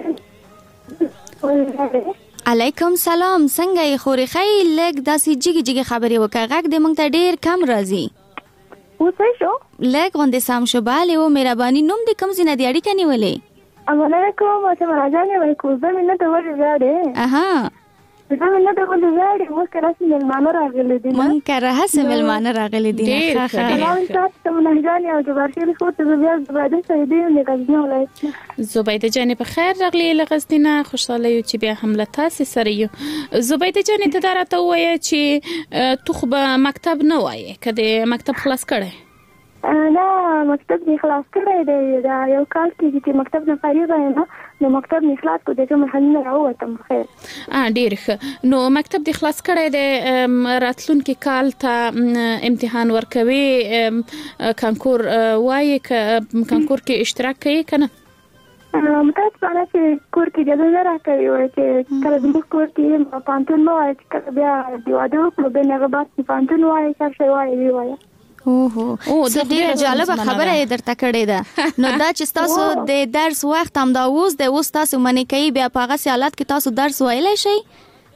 علیکم سلام څنګه یې خوري خی لګ داسې جګی جګی خبرې وکړه غږ دې مونږ ته ډیر کم راځي وڅ شو لګ غونډه سام شو bale او مهرباني نوم دې کم زینه دی اړیکه نیولې امانه کوم چې راځانه وای کو زمين نه ته ورځاړې اها زمين نه ته ورځاړې مو کرا سیمل مان راغلي دي مون کرا سیمل مان راغلي دي ښه ښه تاسو ته نه ځانې او د ورشي خو ته بیا زباده سیدی نه غزنه ولایت زبیده جان په خیر راغلی لغزدینه خوشاله یو چې بیا حمله تاسو سره یو زبیده جان ته درته وای چې تو خو به مکتب نه وای کله مکتب خلاص کړي نه مکتب نه خلاص کړی دی دا یو کال کې چې مکتب نه فارغ یم نو مکتب نه خلاص کو دغه محل راوتم خیر ا ډیر ښه نو مکتب د خلاص کړی دی راتلونکي کال ته امتحان ورکوي کانکور وای ک کانکور کې اشتراک کوي کنه متاسفانه چې کور کې جلوه نه راکوي وای چې کله د کور کې پانتون نو وای چې کله بیا د واده په بنه غبات پانتون وای چې شي وای وای اوه او د ډیره جالب خبره درته کړې ده نو دا چې تاسو د درس وخت هم دا اوس د اوس تاسو منې کوي بیا په هغه حالت کې تاسو درس وایلی شئ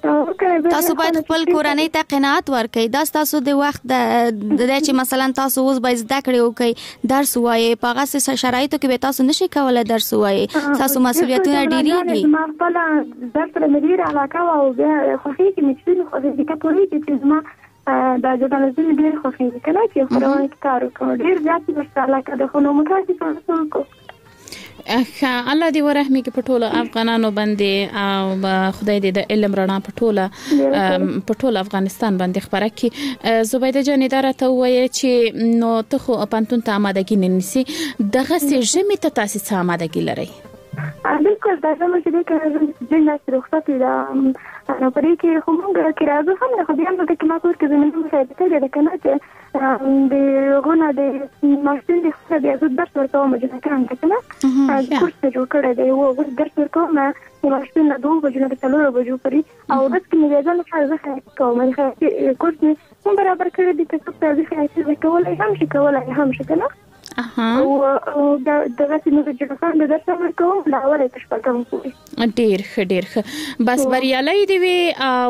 تاسو باید خپل کورنۍ ته قناعت ورکړئ. دا تاسو د وخت د چې مثلا تاسو اوس باید زده کړې وکړئ، درس وایي، په هغه شرایطو کې به تاسو نشئ کولای درس وایي، تاسو مسؤلیتونه ډېریږي. ما خپل درس له مدیر علاقه او خوښي کې مشتري خوښي کې پوری چې ما دا ژورنالیزم ډېر خوښي کنه چې خبرونه کار کوم ډېر زیات ورسره علاقه ده، خو نو متاسفانه کو اخ الله دې ورحمي کې پټوله افغانانو باندې او خدای دې د علم رڼا پټوله پټوله افغانستان باندې خبره کې. زبیده جان اداره ته وایي چې نو ته خو پانتون ته آمادګي نه نسی، دغه سي جمی ته تاسو څه آمادګي لري؟ بالکل دا زموږ چې د جنت رخصت ده نو پرې کې هم کې راځو هم خو بیا نو د کما کور کې زموږ مشاهده کوي د کنه چې د غونه د ماشين د څه د درس ورکوم چې کارم کنه کورس جوړ کړی دی او درس ورکوم د ماشين د دوه بجو نه څلور بجو پرې او بس کې مې ځان فرض کوم چې کورس هم برابر کړی دی چې څه ځای کولای هم شي کولای هم شي کنه اها او دغه څه نو چې څنګه د درس ورکوم لا ولې تشپږم کوي ډیر ښه ډیر ښه بس بریالي دی وی او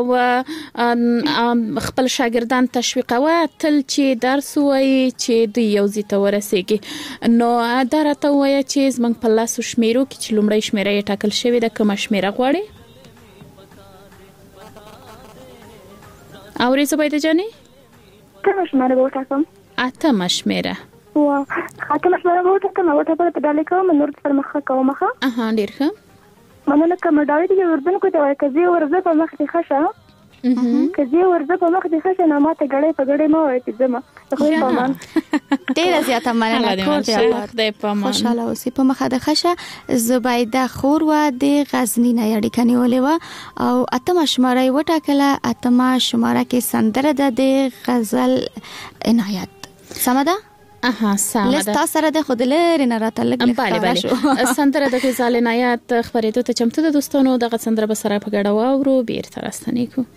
خپل شاګردان تشویقوي تل چې درس وایي چې د یو ځای ته ورسېږي. نو دا راته وایي چې زمنګ په لاس شمیرو کې چې لومړی شمیره یې ټاکل شوی د کوم شمیره غواړي او ریزه باید جانې کوم شمیره وټاکم؟ اته مشمیره وا خاطر مشوره وټاکم او ته په دالې کوم نور تر مخه کوم ښه اها ډیر ښه مننه کوم ډاوي دی وربن کو ته وای کزي ورزه په مخ دي خشه کزي ورزه په مخ دي خشه نه ماته غړې په غړې مو وای چې زما خو په مان ډیر زیاته مننه کوم خدای په مان خوشاله اوسې په مخه د خشه. زبیده خور و د غزنی نه اړیکه نیولې و او اتم شماره وټاکله. اتم شماره کې سندره د غزل عنایت سمده اها سمه ده لستا سره د خود لري نه راته لګ لګ سندره د غزل عنایت خبرېدو ته چمتو د دوستانو دغه سندره به سره په ګډه واورو بیر تر استنې کو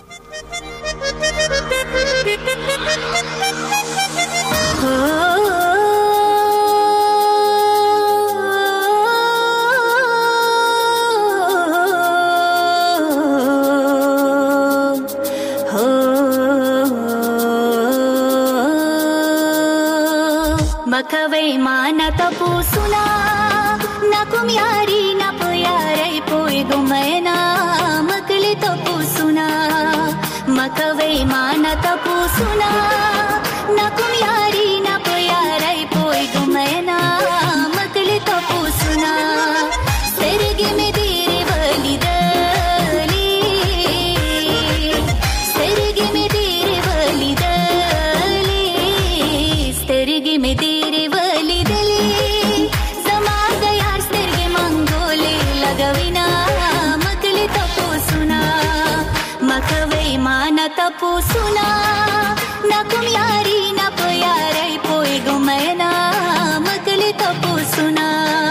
मकवै मान तपो सुना ना कुम यारी ना प्यारे पोए गुमैना मकले तपो सुना मकवै मान तपो सुना ना कुम यारी ना प्यारे पोए गुमैना मकले तपो सुना सरगे में तेरे वली दली सरगे में तेरे वली दली सरगे में तपो सुना ना कुम यारी ना प्यारे पोए गुमैना मकले तपो सुना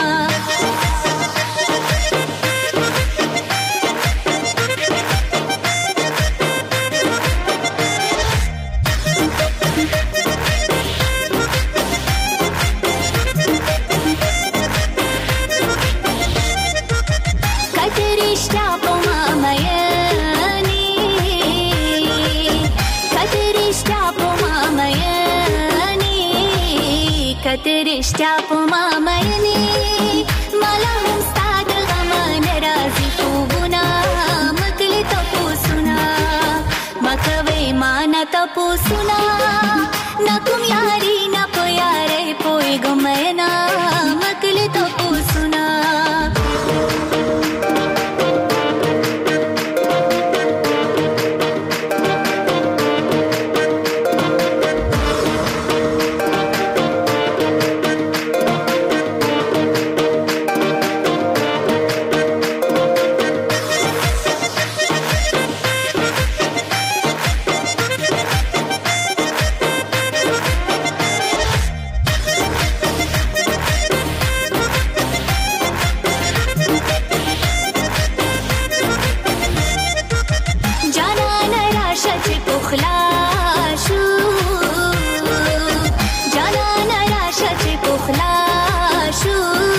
रिश्ता पुमा मयनी मला हम साद गमन राजी खूबुना मकले तपो सुना मकवे माना तपो सुना ना कुम यारी ना प्यारे पोए गुमैना मकले तपो सुना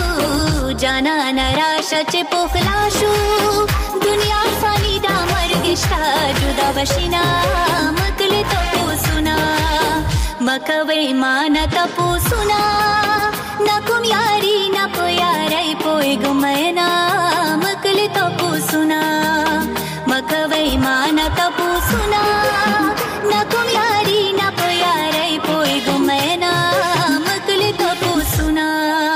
चे पोखला शू दुनिया फानी दा मर्ग نشتا جدا بشینا مکلی تپوسونا مکوی مانا تپوسونا نکم یاری نپو یاری پوی گمینا مکلی تپوسونا مکوی مانا تپوسونا نکم یاری نپو یاری پوی گمینا مکلی تپوسونا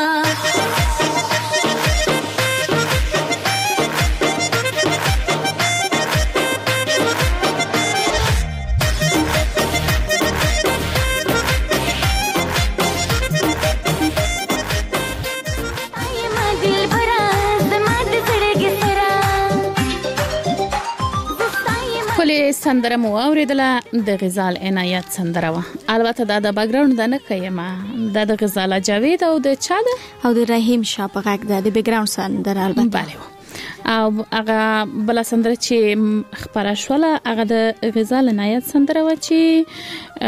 سندره مو اوریدله د غزال عنایت سندره و. البته دا د بیکګراوند د نه کیما د د غزال جاوید او د چا ده او د رحیم شاه په غږ ده د بیکګراوند سندره البته. بله او هغه بل سندره چې خبره شوله هغه د غزال عنایت سندره و چې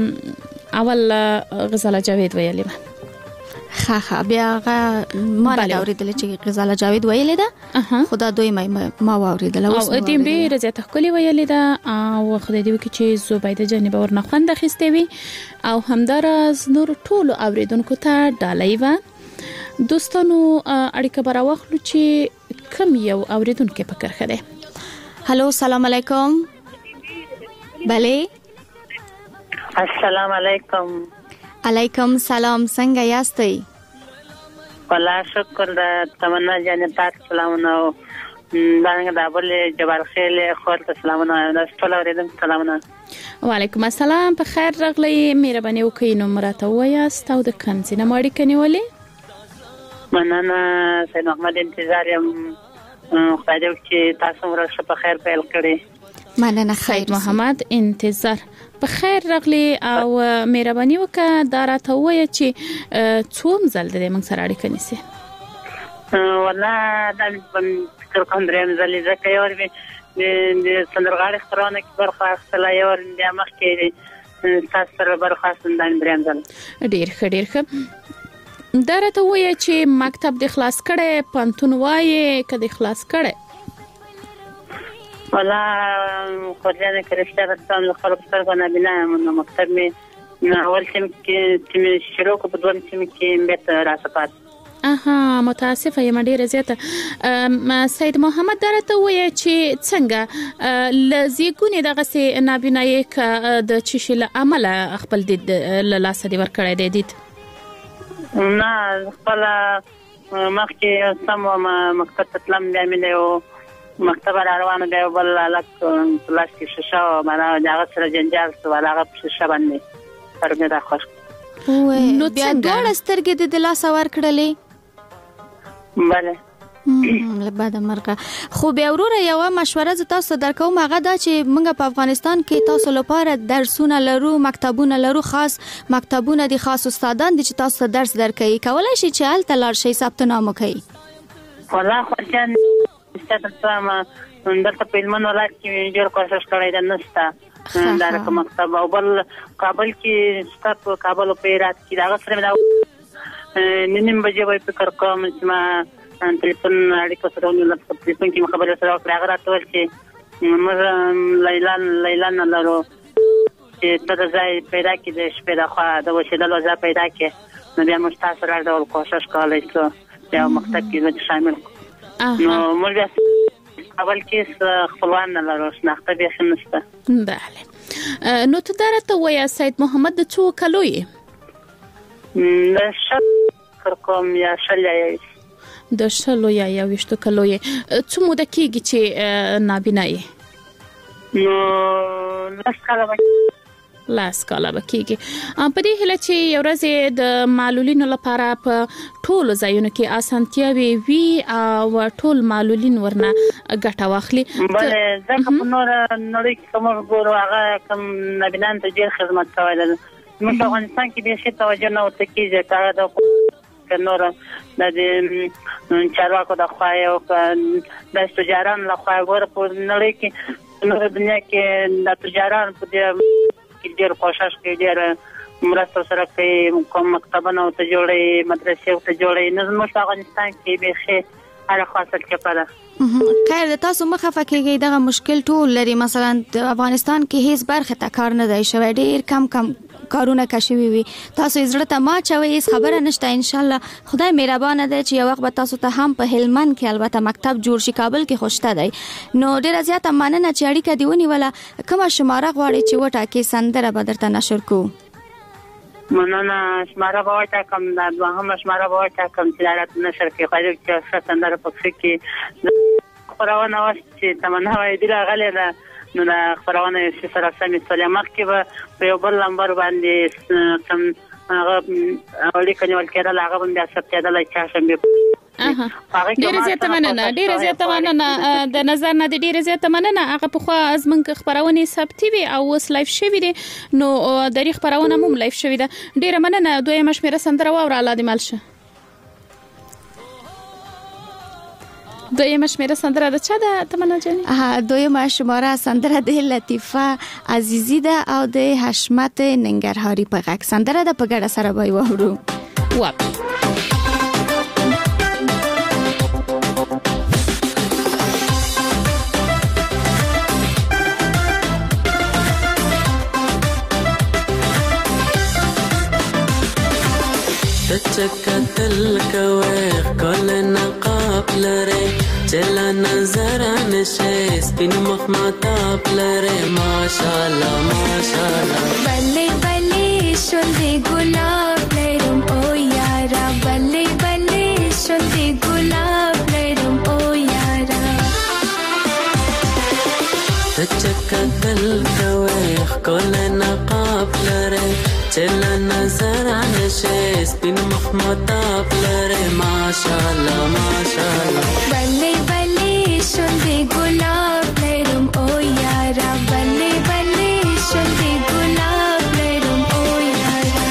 اول غزال جاوید ویلې و. خا خا بیا هغه ما نه اوریدل چې غزاله جاوید ویلې ده خدا دوی ما اوریدل او دیم ډیر زیات خولي ویلې ده او خدای دې وکړي چې زوبیده جانب ورنه خوند اخیستې وي او همدارز نور ټول اوریدونکو ته ډالۍ و. دوستانو اړیکه برا واخلو چې کم یو اوریدونکو پکر خده. هالو سلام علیکم. بله السلام علیکم. علیکم سلام څنګه یاستئ؟ والله شکر د تمنا جان تاسو سلامونه او باندې د ابل جبال خیل خور ته سلامونه د ټول اوریدم سلامونه. وعلیکم السلام په خیر راغلی مهرباني وکړئ نو مرته وایاست او د کمزینه ماړی کنيولې مننه سید محمد انتظار یم خدای دې چې تاسو مرسته په خیر پیل کړی. مننه سید محمد انتظار په خیر راغلی او مهرباني وکړه دا راته وایي چې څوم ځل د موږ سره اړیکه نیسي. والله دا فکر کوم دریم ځل ځکه یو ورې د سندرغاړي خبرونه کې برخه اخیستله یو ورې بیا مخکې تاسو سره برخه اخیستم دا دریم ځل. ډېر ښه ډېر ښه. دا راته وایي چې مکتب د خلاص کړی پوهنتون وایي که د خلاص کړی؟ والله خورجانه که رشته رفتم لخلق سترگو نبینم نو مکتب می اول سیم که تیم شروع کو په دوم سیم کې بیت راسپات. اها متاسفه یم ډیره زیاته. سید محمد درته وایي چې څنګه لزیګونه دغه سي نابینای ک د چشل عمل خپل د لاس دی ور کړی دی دید نه خپل مخکې سم مکتب تلم بیا مې یو مکتب روانه دی بل لک پلاستیک شیشه او ما دغه سره جنجال سو هغه شیشه باندې پرمه را خوش. نو بیا ډول سترګې د لاس ور کړلې؟ بله لبا د مرګه. خو بیا وروره یو مشوره ز تاسو درکوم هغه دا چې موږ په افغانستان کې تاسو لپاره درسونه لرو مکتبونه لرو خاص مکتبونه دي خاص استادان دي چې تاسو درس درکوي کولای شي چې هلته لاړ شي ثبت نام وکړي. والله خورجان ستاسو سره دلته په علمي ولایت کې ډېر کوشش کړی دی نشته دا رقم مکتب او بل کابل کې ستاسو کابل په هرات کې دا سره دا نیم بجې وای فکر کوم چې ما ټلیفون اړیکه سره ونیول په ټلیفون کې خبرې سره وکړه هغه راته ویل چې موږ لیلا لیلا نه لرو چې ته د ځای پیدا کړې د شپې د خوا د اوسېدلو ځای پیدا کړې نو بیا موږ تاسو سره ډول کوشش کولی شو بیا مکتب کې شامل نو موږ بیا اول کې خپلوان نه لرو شناخته بیا ښه نشته. بله نو ته دا راته وایه سید محمد د څو کلو یې؟ د شل فکر کوم یا شل یې د شلو یا یویشتو کلو یې. څو موده کېږي چې نابینا یې؟ نو لس کاله لاس کاله بکیږي. په دې هله چې یو ورځ د معلولینو لپاره په ټولو ځایونو کې اسانتیاوي وي او ټول معلولین ورنه ګټه واخلي. بله ځکه په نور نړۍ کې کوم ګورو هغه کوم نابینان ته ډېر خدمت کوي. موږ په افغانستان کې به څه توجه نه ورته کیږي کار د نور د چارواکو د خوا او د تجاران له خوا ګور په نړۍ کې نور دنیا کې د تجاران په دې ډېر کوشش کوي ډېر مرسته سره کوي کوم مکتبونه ته جوړي مدرسې ته جوړي نو موږ په افغانستان کې به ښه هغه خاصه کې پره خیر تاسو مخه فکرېږئ دغه مشکل ټول لري، مثلا د افغانستان کې هیڅ برخه ته کار نه دی شوی، ډیر کم کم کارونه کشوي وي، تاسو زړه ته ما چوي هیڅ خبره نشته. ان شاء الله خدای مهربان دی چې یو وخت به تاسو ته هم په هلمند کې البته مکتب جوړ شي، کابل کې خوشته دی. نو ډیر زیاته مننه چې اړیکه دی ونیوله. کومه شماره غواړئ چې وټاکې سندره به درته نشر کو؟ مننه. شماره به وټاکم، دا دوهمه شماره به وټاکم چې دا نشر کې غواړم چې څه سندره پکې کې خبرونه واست چې تمنا وای دی راغلی ده. نو دا خبرونه چې سره سمې سلامت کې به په یو بل نمبر باندې کم هغه اړیکه نیول کېدل، هغه باندې ثبتېدل چې شمه ډیره زیاته مننه. ډیره زیاته مننه د نظر نه د ډیره زیاته مننه. هغه په خو ازمن خبرونه ثبتې وي او اوس لایف شوی دي، نو د ری خبرونه هم لایف شوی ده. ډیره مننه. دویمه شمیره سندره واوره الله دې مالشه. دویمه شمیره سندره د چا ده تمنا جان؟ ها دویمه شماره سندره د لطیفه عزیزی ده او د حشمت ننګرهاری په غږ سندره ده، په ګډه سره به واورو. واپ تچکتل کوي کول نقاب لري چلا نظر نشه سپین مخ ماتاب لري ماشاءالله ماشاءالله بلې بلې شولې ګلاب لرم او یارا بلې بلې شولې ګلاب لرم او یارا تچکتل کوي کول نقاب لري چلا نظر نشه سپین مخ ماتاب لري ماشاءالله ماشاءالله بلې بلې شولې ګلاب لرم او یارا بلې بلې شولې ګلاب لرم او یارا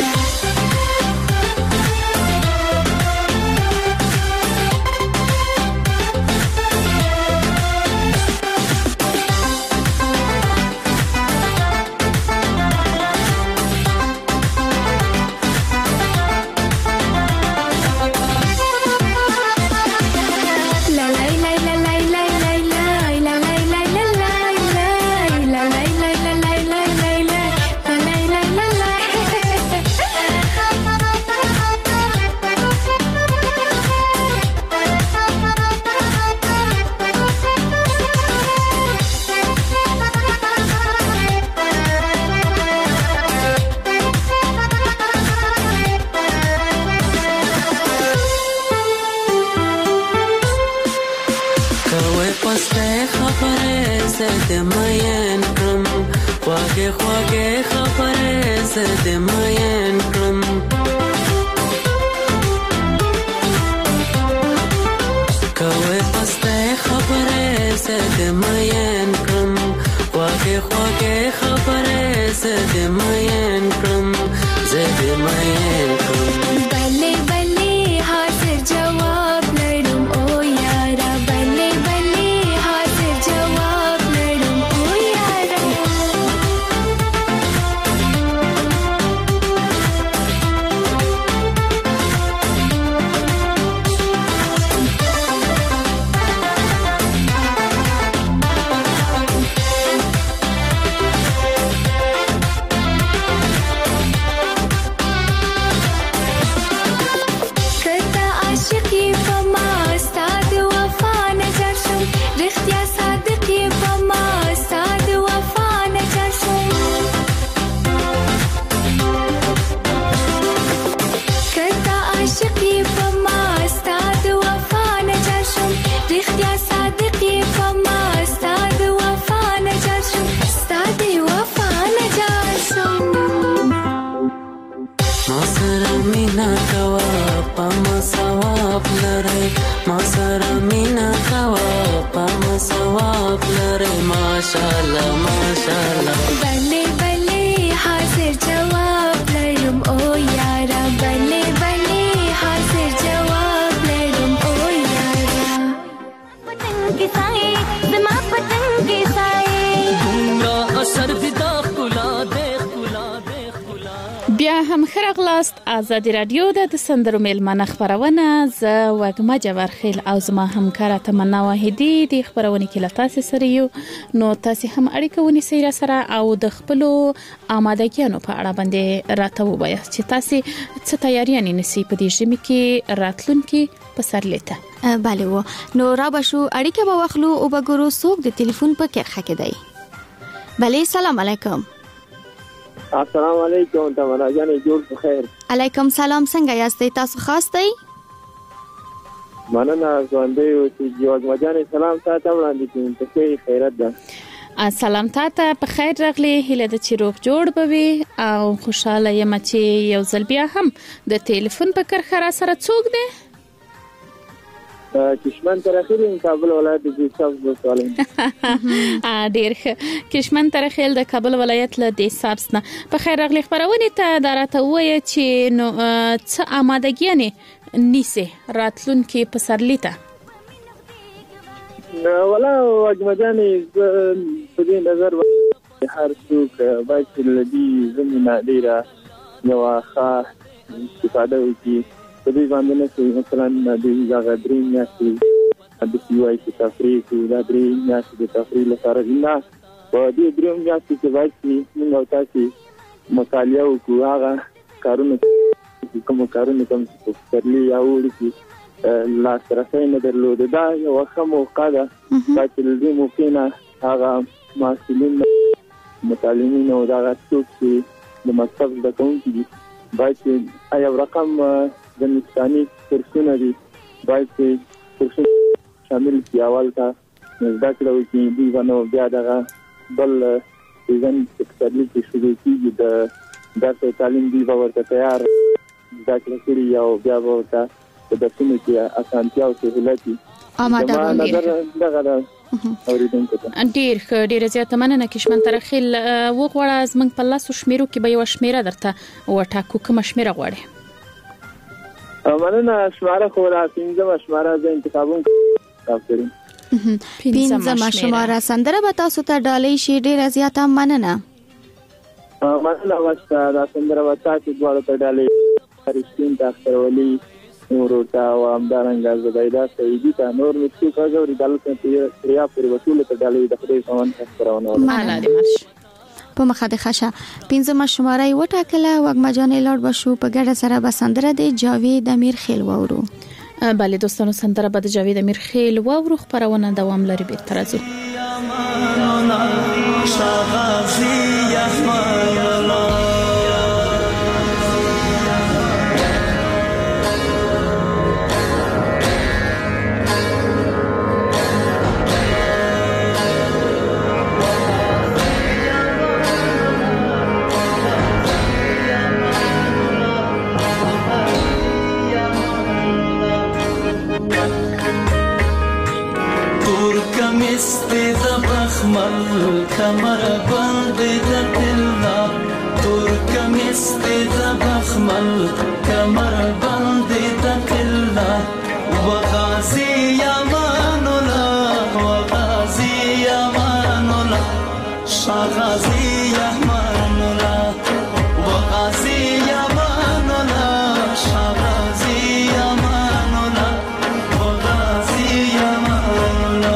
سلام خرغلاست ازادي رادیو د سندرو میلمنه خبرونه ز وګما جوار خیل او زما همکار تمنا واحدی د خبرونه کې لتاسه سره یو نو تاسو هم اړیکه ونیسئ را سره او د خپل آمادګیانو په اړه باندې راته ووایئ چې تاسو څه تیاریانې نسی په دې ژمي کې راتلونکي په سر لیته. بله و نو را بشو اړیکه به واخلو او به ګورو څوک د ټلیفون په کرخه کې دی. بله سلام علیکم. السلام علیکم تمنا جان جوړ بخیر. علیکم سلام څنګه یاستئ تاسو خاص دی؟ مننه ژوندې او چې جوړ مجانې سلام تاسو وړاندې کوم ته خیرت ده. سلام تاسو په خیر راغلی هله د چیروغ جوړ بوي او خوشاله یم چې یو ځل بیا هم د ټلیفون په کرخه را سره څوک دی؟ کشمن ترخیل کابل ولایت د صاحب وسوالین ډیر کشمن ترخیل د کابل ولایت له د صاحب نه په خیر راغلی خبرونه ته دراته وای چې نو څه آمادګیانه نیسه راتلونکي په سرلیته ولا وجمجانې په دې نظر هر څوک باید لدی زمينه ډیره یو ښه استفاده وکړي په دې باندې نه چې مثلا د زاغدرین یا چې د سیوای چې تفریح کوي دا درې یا چې د تفریح لپاره نه په دې درې یا چې باید موږ تاسو مطالعه وکړو هغه کارونه کوم کارونه کوم چې پرلی یا وړي لا سره نه درلود دا یو ښه موقع ده چې دې موقع نه هغه مسؤلین متعلمین او دا څوک چې د مکتب د کوونکي باید آیا رقم د نستانی کورسونه دي باید کورسونه شامل شي اول تا زده کړو چې دوی باندې بیا دغه بل ځین سکتوري کې شروع کیږي د درس تعلیم دی ورته تیار زده کړی یو بیا ورته د درسونو کې اسانتیا او سهولت آماده نظر دغه اوریدونکو ته ډیر ډیر زیاته مننه کشمن ترخیل وغوړه از من په لاسو شمیرو کې به یو شمیره درته وټاکو کوم شمیره غواړي مننه شماره خو را پینځه شماره د انتخابون کاوتري پینځه شماره سندره به تاسو ته ډالۍ شي ډیره زیاته مننه مننه واسطه دا سندره به تاسو دواړو ته ډالۍ رښتین تاسو ولي نور تا او امدارنګ زبیدا سیدی ته نور مستي کاږي دلته ته ریا پر وصول ته ډالۍ د خدای سامان خبرونه مالا دې مرش په مخه د خشه پنځمه شماره یې وټاکله وګما جانې لاړ بشو په ګډه سره به سندره د جاوید امیر خیل واورو. بله دوستانو سندره به د جاوید امیر خیل واورو خبرونه دوام لري بیرته راځو. کمر بند دلنا تور کمیس د بخمل کمر بند دلنا وغازی یمانولا وغازی یمانولا شغازی یمانولا وغازی یمانولا شغازی یمانولا وغازی یمانولا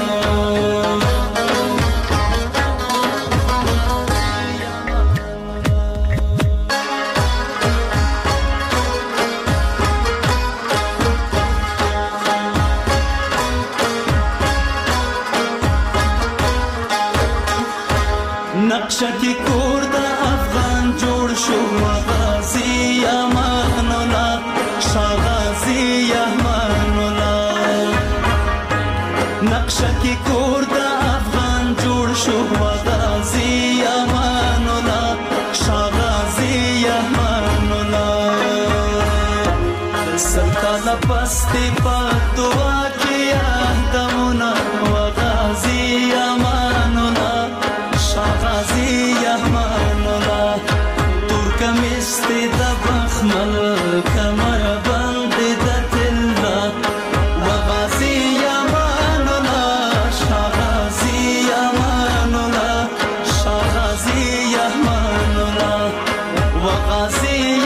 نقشه کی کور د افغان جوړ شو غازی امان الله شغازی امان الله نقشه کی کور د افغان جوړ شو غازی امان الله شغازی امان الله سلطان پستی په دعا کې دمونه غازی امان الله شغازی امان الله ترکمستی د بخمل کمر بند د تلنا وغازی امان الله شغازی امان الله شغازی امان الله وغازی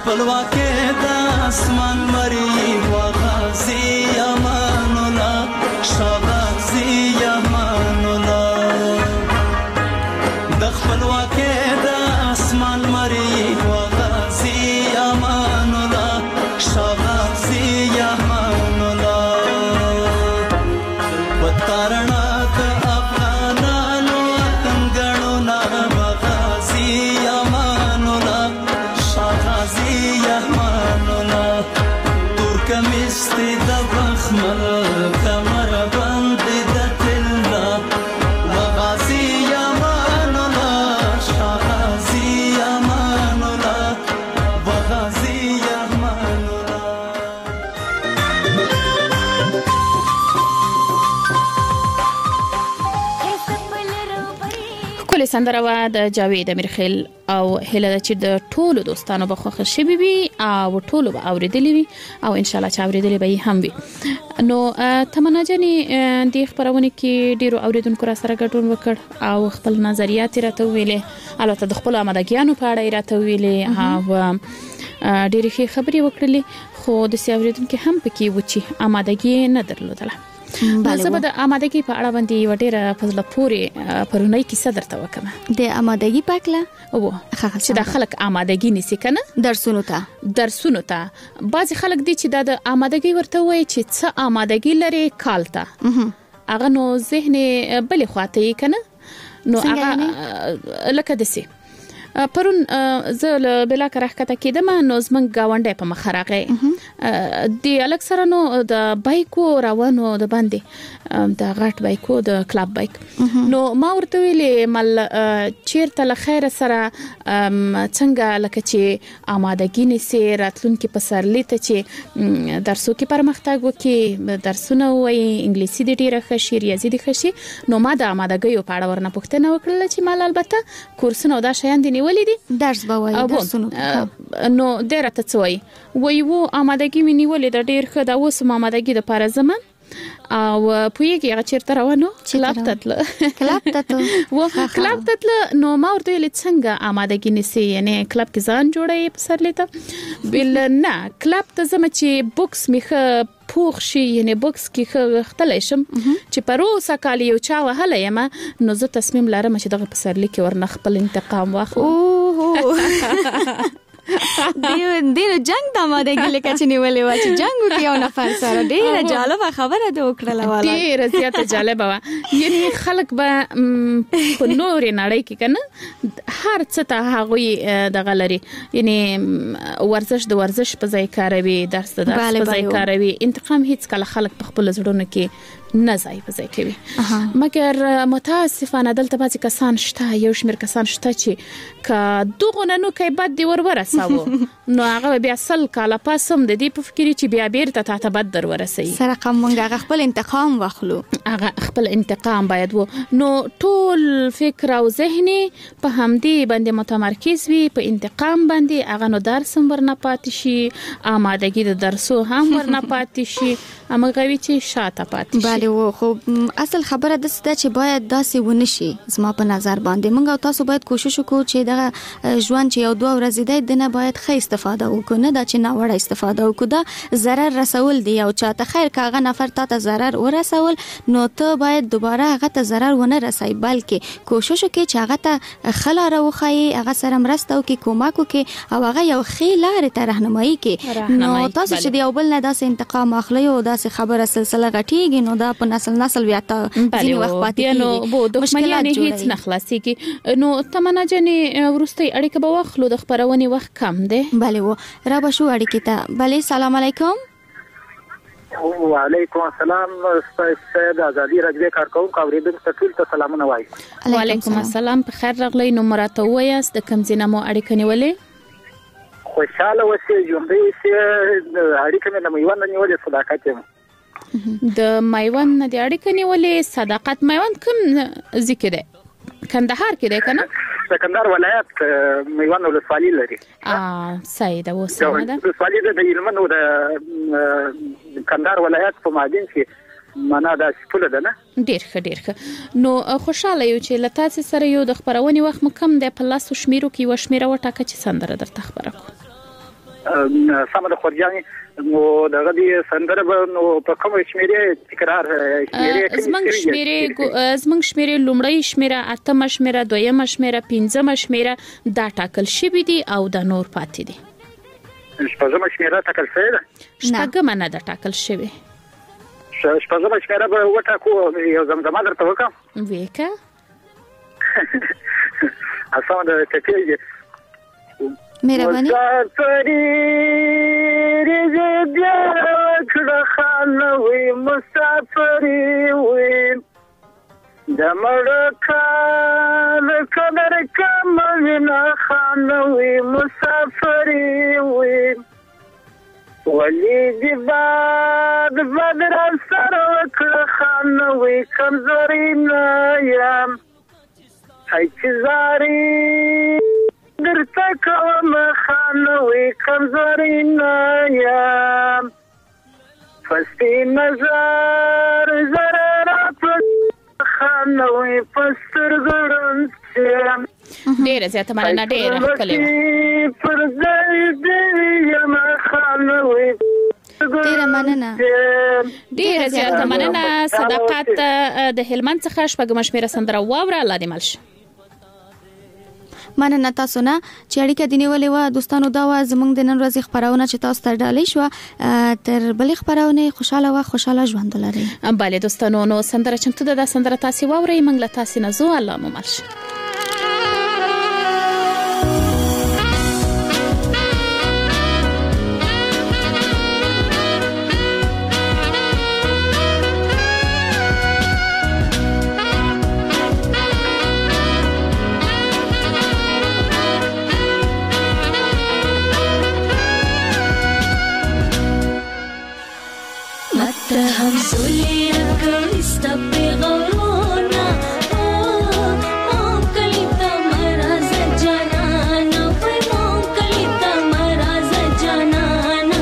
خپلواکۍ د اسمان مری وغازي امان الله شغازي امان الله د خپلواکۍ د اسمان مری وغازي امان الله شغازي امان الله وترنا د افغانانو انګړو نه وغازي امان الله شغازي امان الله ترکمستي د بخمل کمر بند د تلنا وغازي امان الله شغازي امان الله وغازي امان الله. کله سندره وا د جاوید امیرخیل او هله چې د ټولو دوستانو به خوښ شي وي او ټولو به اوریدلی وي او ان شاء الله چې اوریدلی به هم وي. نو تمنا جنې د خبرونه کې ډیرو اوریدونکو را سره ګډون وکړ او خپل نظریات راته ویلې، البته د خپل آمادګیانو په اړه راته ویلې او ډیرې ښې خبرې وکړلې، خو د سیاوریدونکو هم پکې و چې آمادګي نه درلودله. زه به د آمادګي په اړه باندې یو ډېره فضله پورې پرونی کیسه درته وکم. د آمادګي پکله او چې د خلک آمادګي نسی کنه درسونو ته درسونو ته بعضی خلک دي چې د آمادګي ورته وایي چې څه آمادګي لري کالته هغه نو ذهن بلې خواته یې کنه نو هغه لکه دسی پرون زه بلا کرخ کته کېدم نو زمنګ گاونډه په مخ راغی دی الک سره نو د بایکو روانو د باندې د غټ بایکو د کلاب بایک نو ما ورته ویلې مل چیرته ل خیر سره څنګه لکه چې آمادګی نسی راتلونکو په سرلی ته چې درسو کې پرمختګ وکي درسونه وای انګلیسي د ډیره خشي ریاضي د خشي نو ما د آمادګۍ په اړه ورنه پوښتنه وکړه چې مال البته کورسونه دا شیان دي نیولې دي درس به وای درسونه نو ډیره ته څوي وای وو آمادګي مې نیولې د ډیر ښه د اوس آمادګي د پاره زمن او پویږي هغه چیرته روانو کلاب تتل کلاب تتل و کلاب تتل نو ما ورته ویل څنګه آمادګي نسی یعنی کلاب کې ځان جوړې په سر لیته بل نه کلاب ته زم چې بوکس میخه پوخ شي یعنی بوکس کې خختلې شم چې پروسه کال یو چا وهله یم نو زه تصمیم لرم چې دغه په سر لیکه ورنه خپل انتقام واخلم. دیو دیو جنگ د آمادګي لکه چې نیولې و چې جنگ کې یو نفر سره ډیره جالبه خبره ده وکړه والا ډیره زیاته جالبه و یعنی خلک به په نور نړۍ کې کنه هر څه ته هغه د غلري یعنی ورزش د ورزش په ځای کاروي درس د درس په ځای کاروي انتقام هیڅ کله خلک په خپل زړونو کې نه ځای په ځای کوي مګر متاسفانه دلته بعضی کسان شته یو شمیر کسان شته چې ک دغه نو کې بد دی ور ورساو نو هغه بیا اصل کاله پاسم د دې په فکر چې بیا بیرته ته بد در ورسي سره کوم هغه خپل انتقام واخلو هغه خپل انتقام باید وو نو ټول فکر او ذهني په همدې باندې متمرکز وي په انتقام باندې هغه نو درس ورنه پاتې شي آمادګي د درسو هم ورنه پاتې شي امغوي چې شاته پاتې شي بله و خو اصل خبره د ست چې باید داسې ونشي زما په نظر باندې موږ تاسو باید کوشش وکړو چې دا ژوند چې یو دوه ورځې دی دنه باید ښه استفاده وکړو نه دا چې نه وړه استفاده وکړو دا zarar رسول دی او چاته خیر کاغه نفر ته zarar ورسول نو ته باید دوباره هغه ته zarar ونه رسای بلکې کوشش وکړي چې هغه ته خلاره وخی هغه سره مرسته وکړي کومک وکړي او هغه یو ښه لارې ته راهنمایي کړي نو تاسو چې دی یو بل نه داسې انتقام اخلي او داسې خبره سلسله غټیږي نو دا په نسل نسل بیا ته ځینې وخت پاتې نو بو دښمنیان هیڅ نه خلاصيږي نو تمنا جنې ورستي اړیکه به واخلو د خبرونې وخت کم دی بله و را به شو اړیکه ته بله سلام علیکم وعلیکم السلام سید ازادي رجبه کارکونکو اوریدونکو ټول ته سلامونه وایم. وعلیکم السلام په خیر راغلی نو مراته وایاست د کم ځینه مو اړیکه نیولې خوشاله وسه ژوندۍ سي اړیکه مې میوند نیولې صداقت یم د میوند نه د اړیکه نیولې صداقت میوند کوم ذکر ده کندهار کې ده کنه د کندهار ولایت میوند ولسوالۍ لري اه صحیح ده وسه ده ولسوالۍ د علمنو د کندهار ولایت په مادین کې معنا دا سپول ده نه ډیر ښه ډیر ښه نو خوشاله یو چې لتاسې سره یو د خبرونې وخت مکم د پلاس شمیرو کې و شمیره وټاکه چې سندره درته خبره کو سم د خورجان نو دغه دې سندره به نو په کوم شمیرې تکرار شمیرې زمنګ شمیرې زمنګ شمیرې لومړی شمیره اتم شمیره دویم شمیره پنځم شمیره دا ټاکل شوی دي او د نور پاتې دي شپږم شمیره ټاکل شوی ده شپږم نه ده ټاکل شوی شپږم شمیره به وټاکو یو زمزمه درته وکم وکه اسانه ده ټکی مهرباني مسافري رزق کړه خانوي مسافري وي د مړکان کمر کمنه خانوي مسافري وي ولي دی باد بدر سره کړه خانوي کمزوري نه یم هاي چزاري درته کوم خانوي کمزوري نه یم فستی نظر زره خانوي پستر ګړم ډیره زیاته مننه ډیره ښکلې پر ځای دې یم خانوي ډیره مننه ډیره زیاته مننه صداقت د هلمند څخه شپږم شمیره سندره واوره الله دې ملش مننه تاسو نه چې اړیکه دی نیولې و دوستانو دا و زمونږ د نن ورځې خبرونه چې تاسو ته ډالې شو تر بلې خبرونه خوشاله و خوشاله ژوند لري. بله دوستانو نو سندره چمتو ده د سندره تاسو واورئ موږ له تاسو نه زو الله مو مرش हम सोले रखो इस तपे गौरोना मोम कलिता मरा सजना ना पे मोम कलिता मरा सजना ना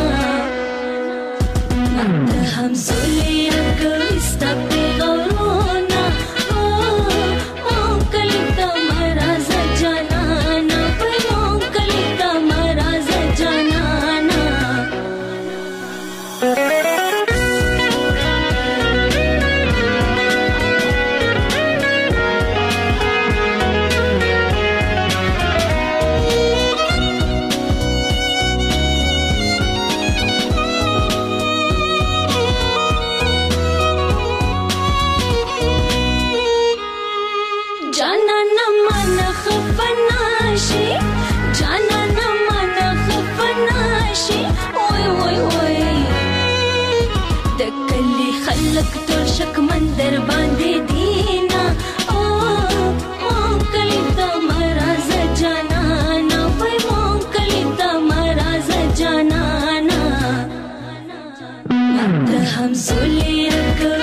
हम सोले रखो इस तपे गौरोना मोम कलिता मरा सजना ना पे मोम कलिता मरा सजना ना शक मंदर बांधे दीना ओ मोम कलिता मरा सजना ना भाई मोम कलिता मरा सजना ना हम सोले रख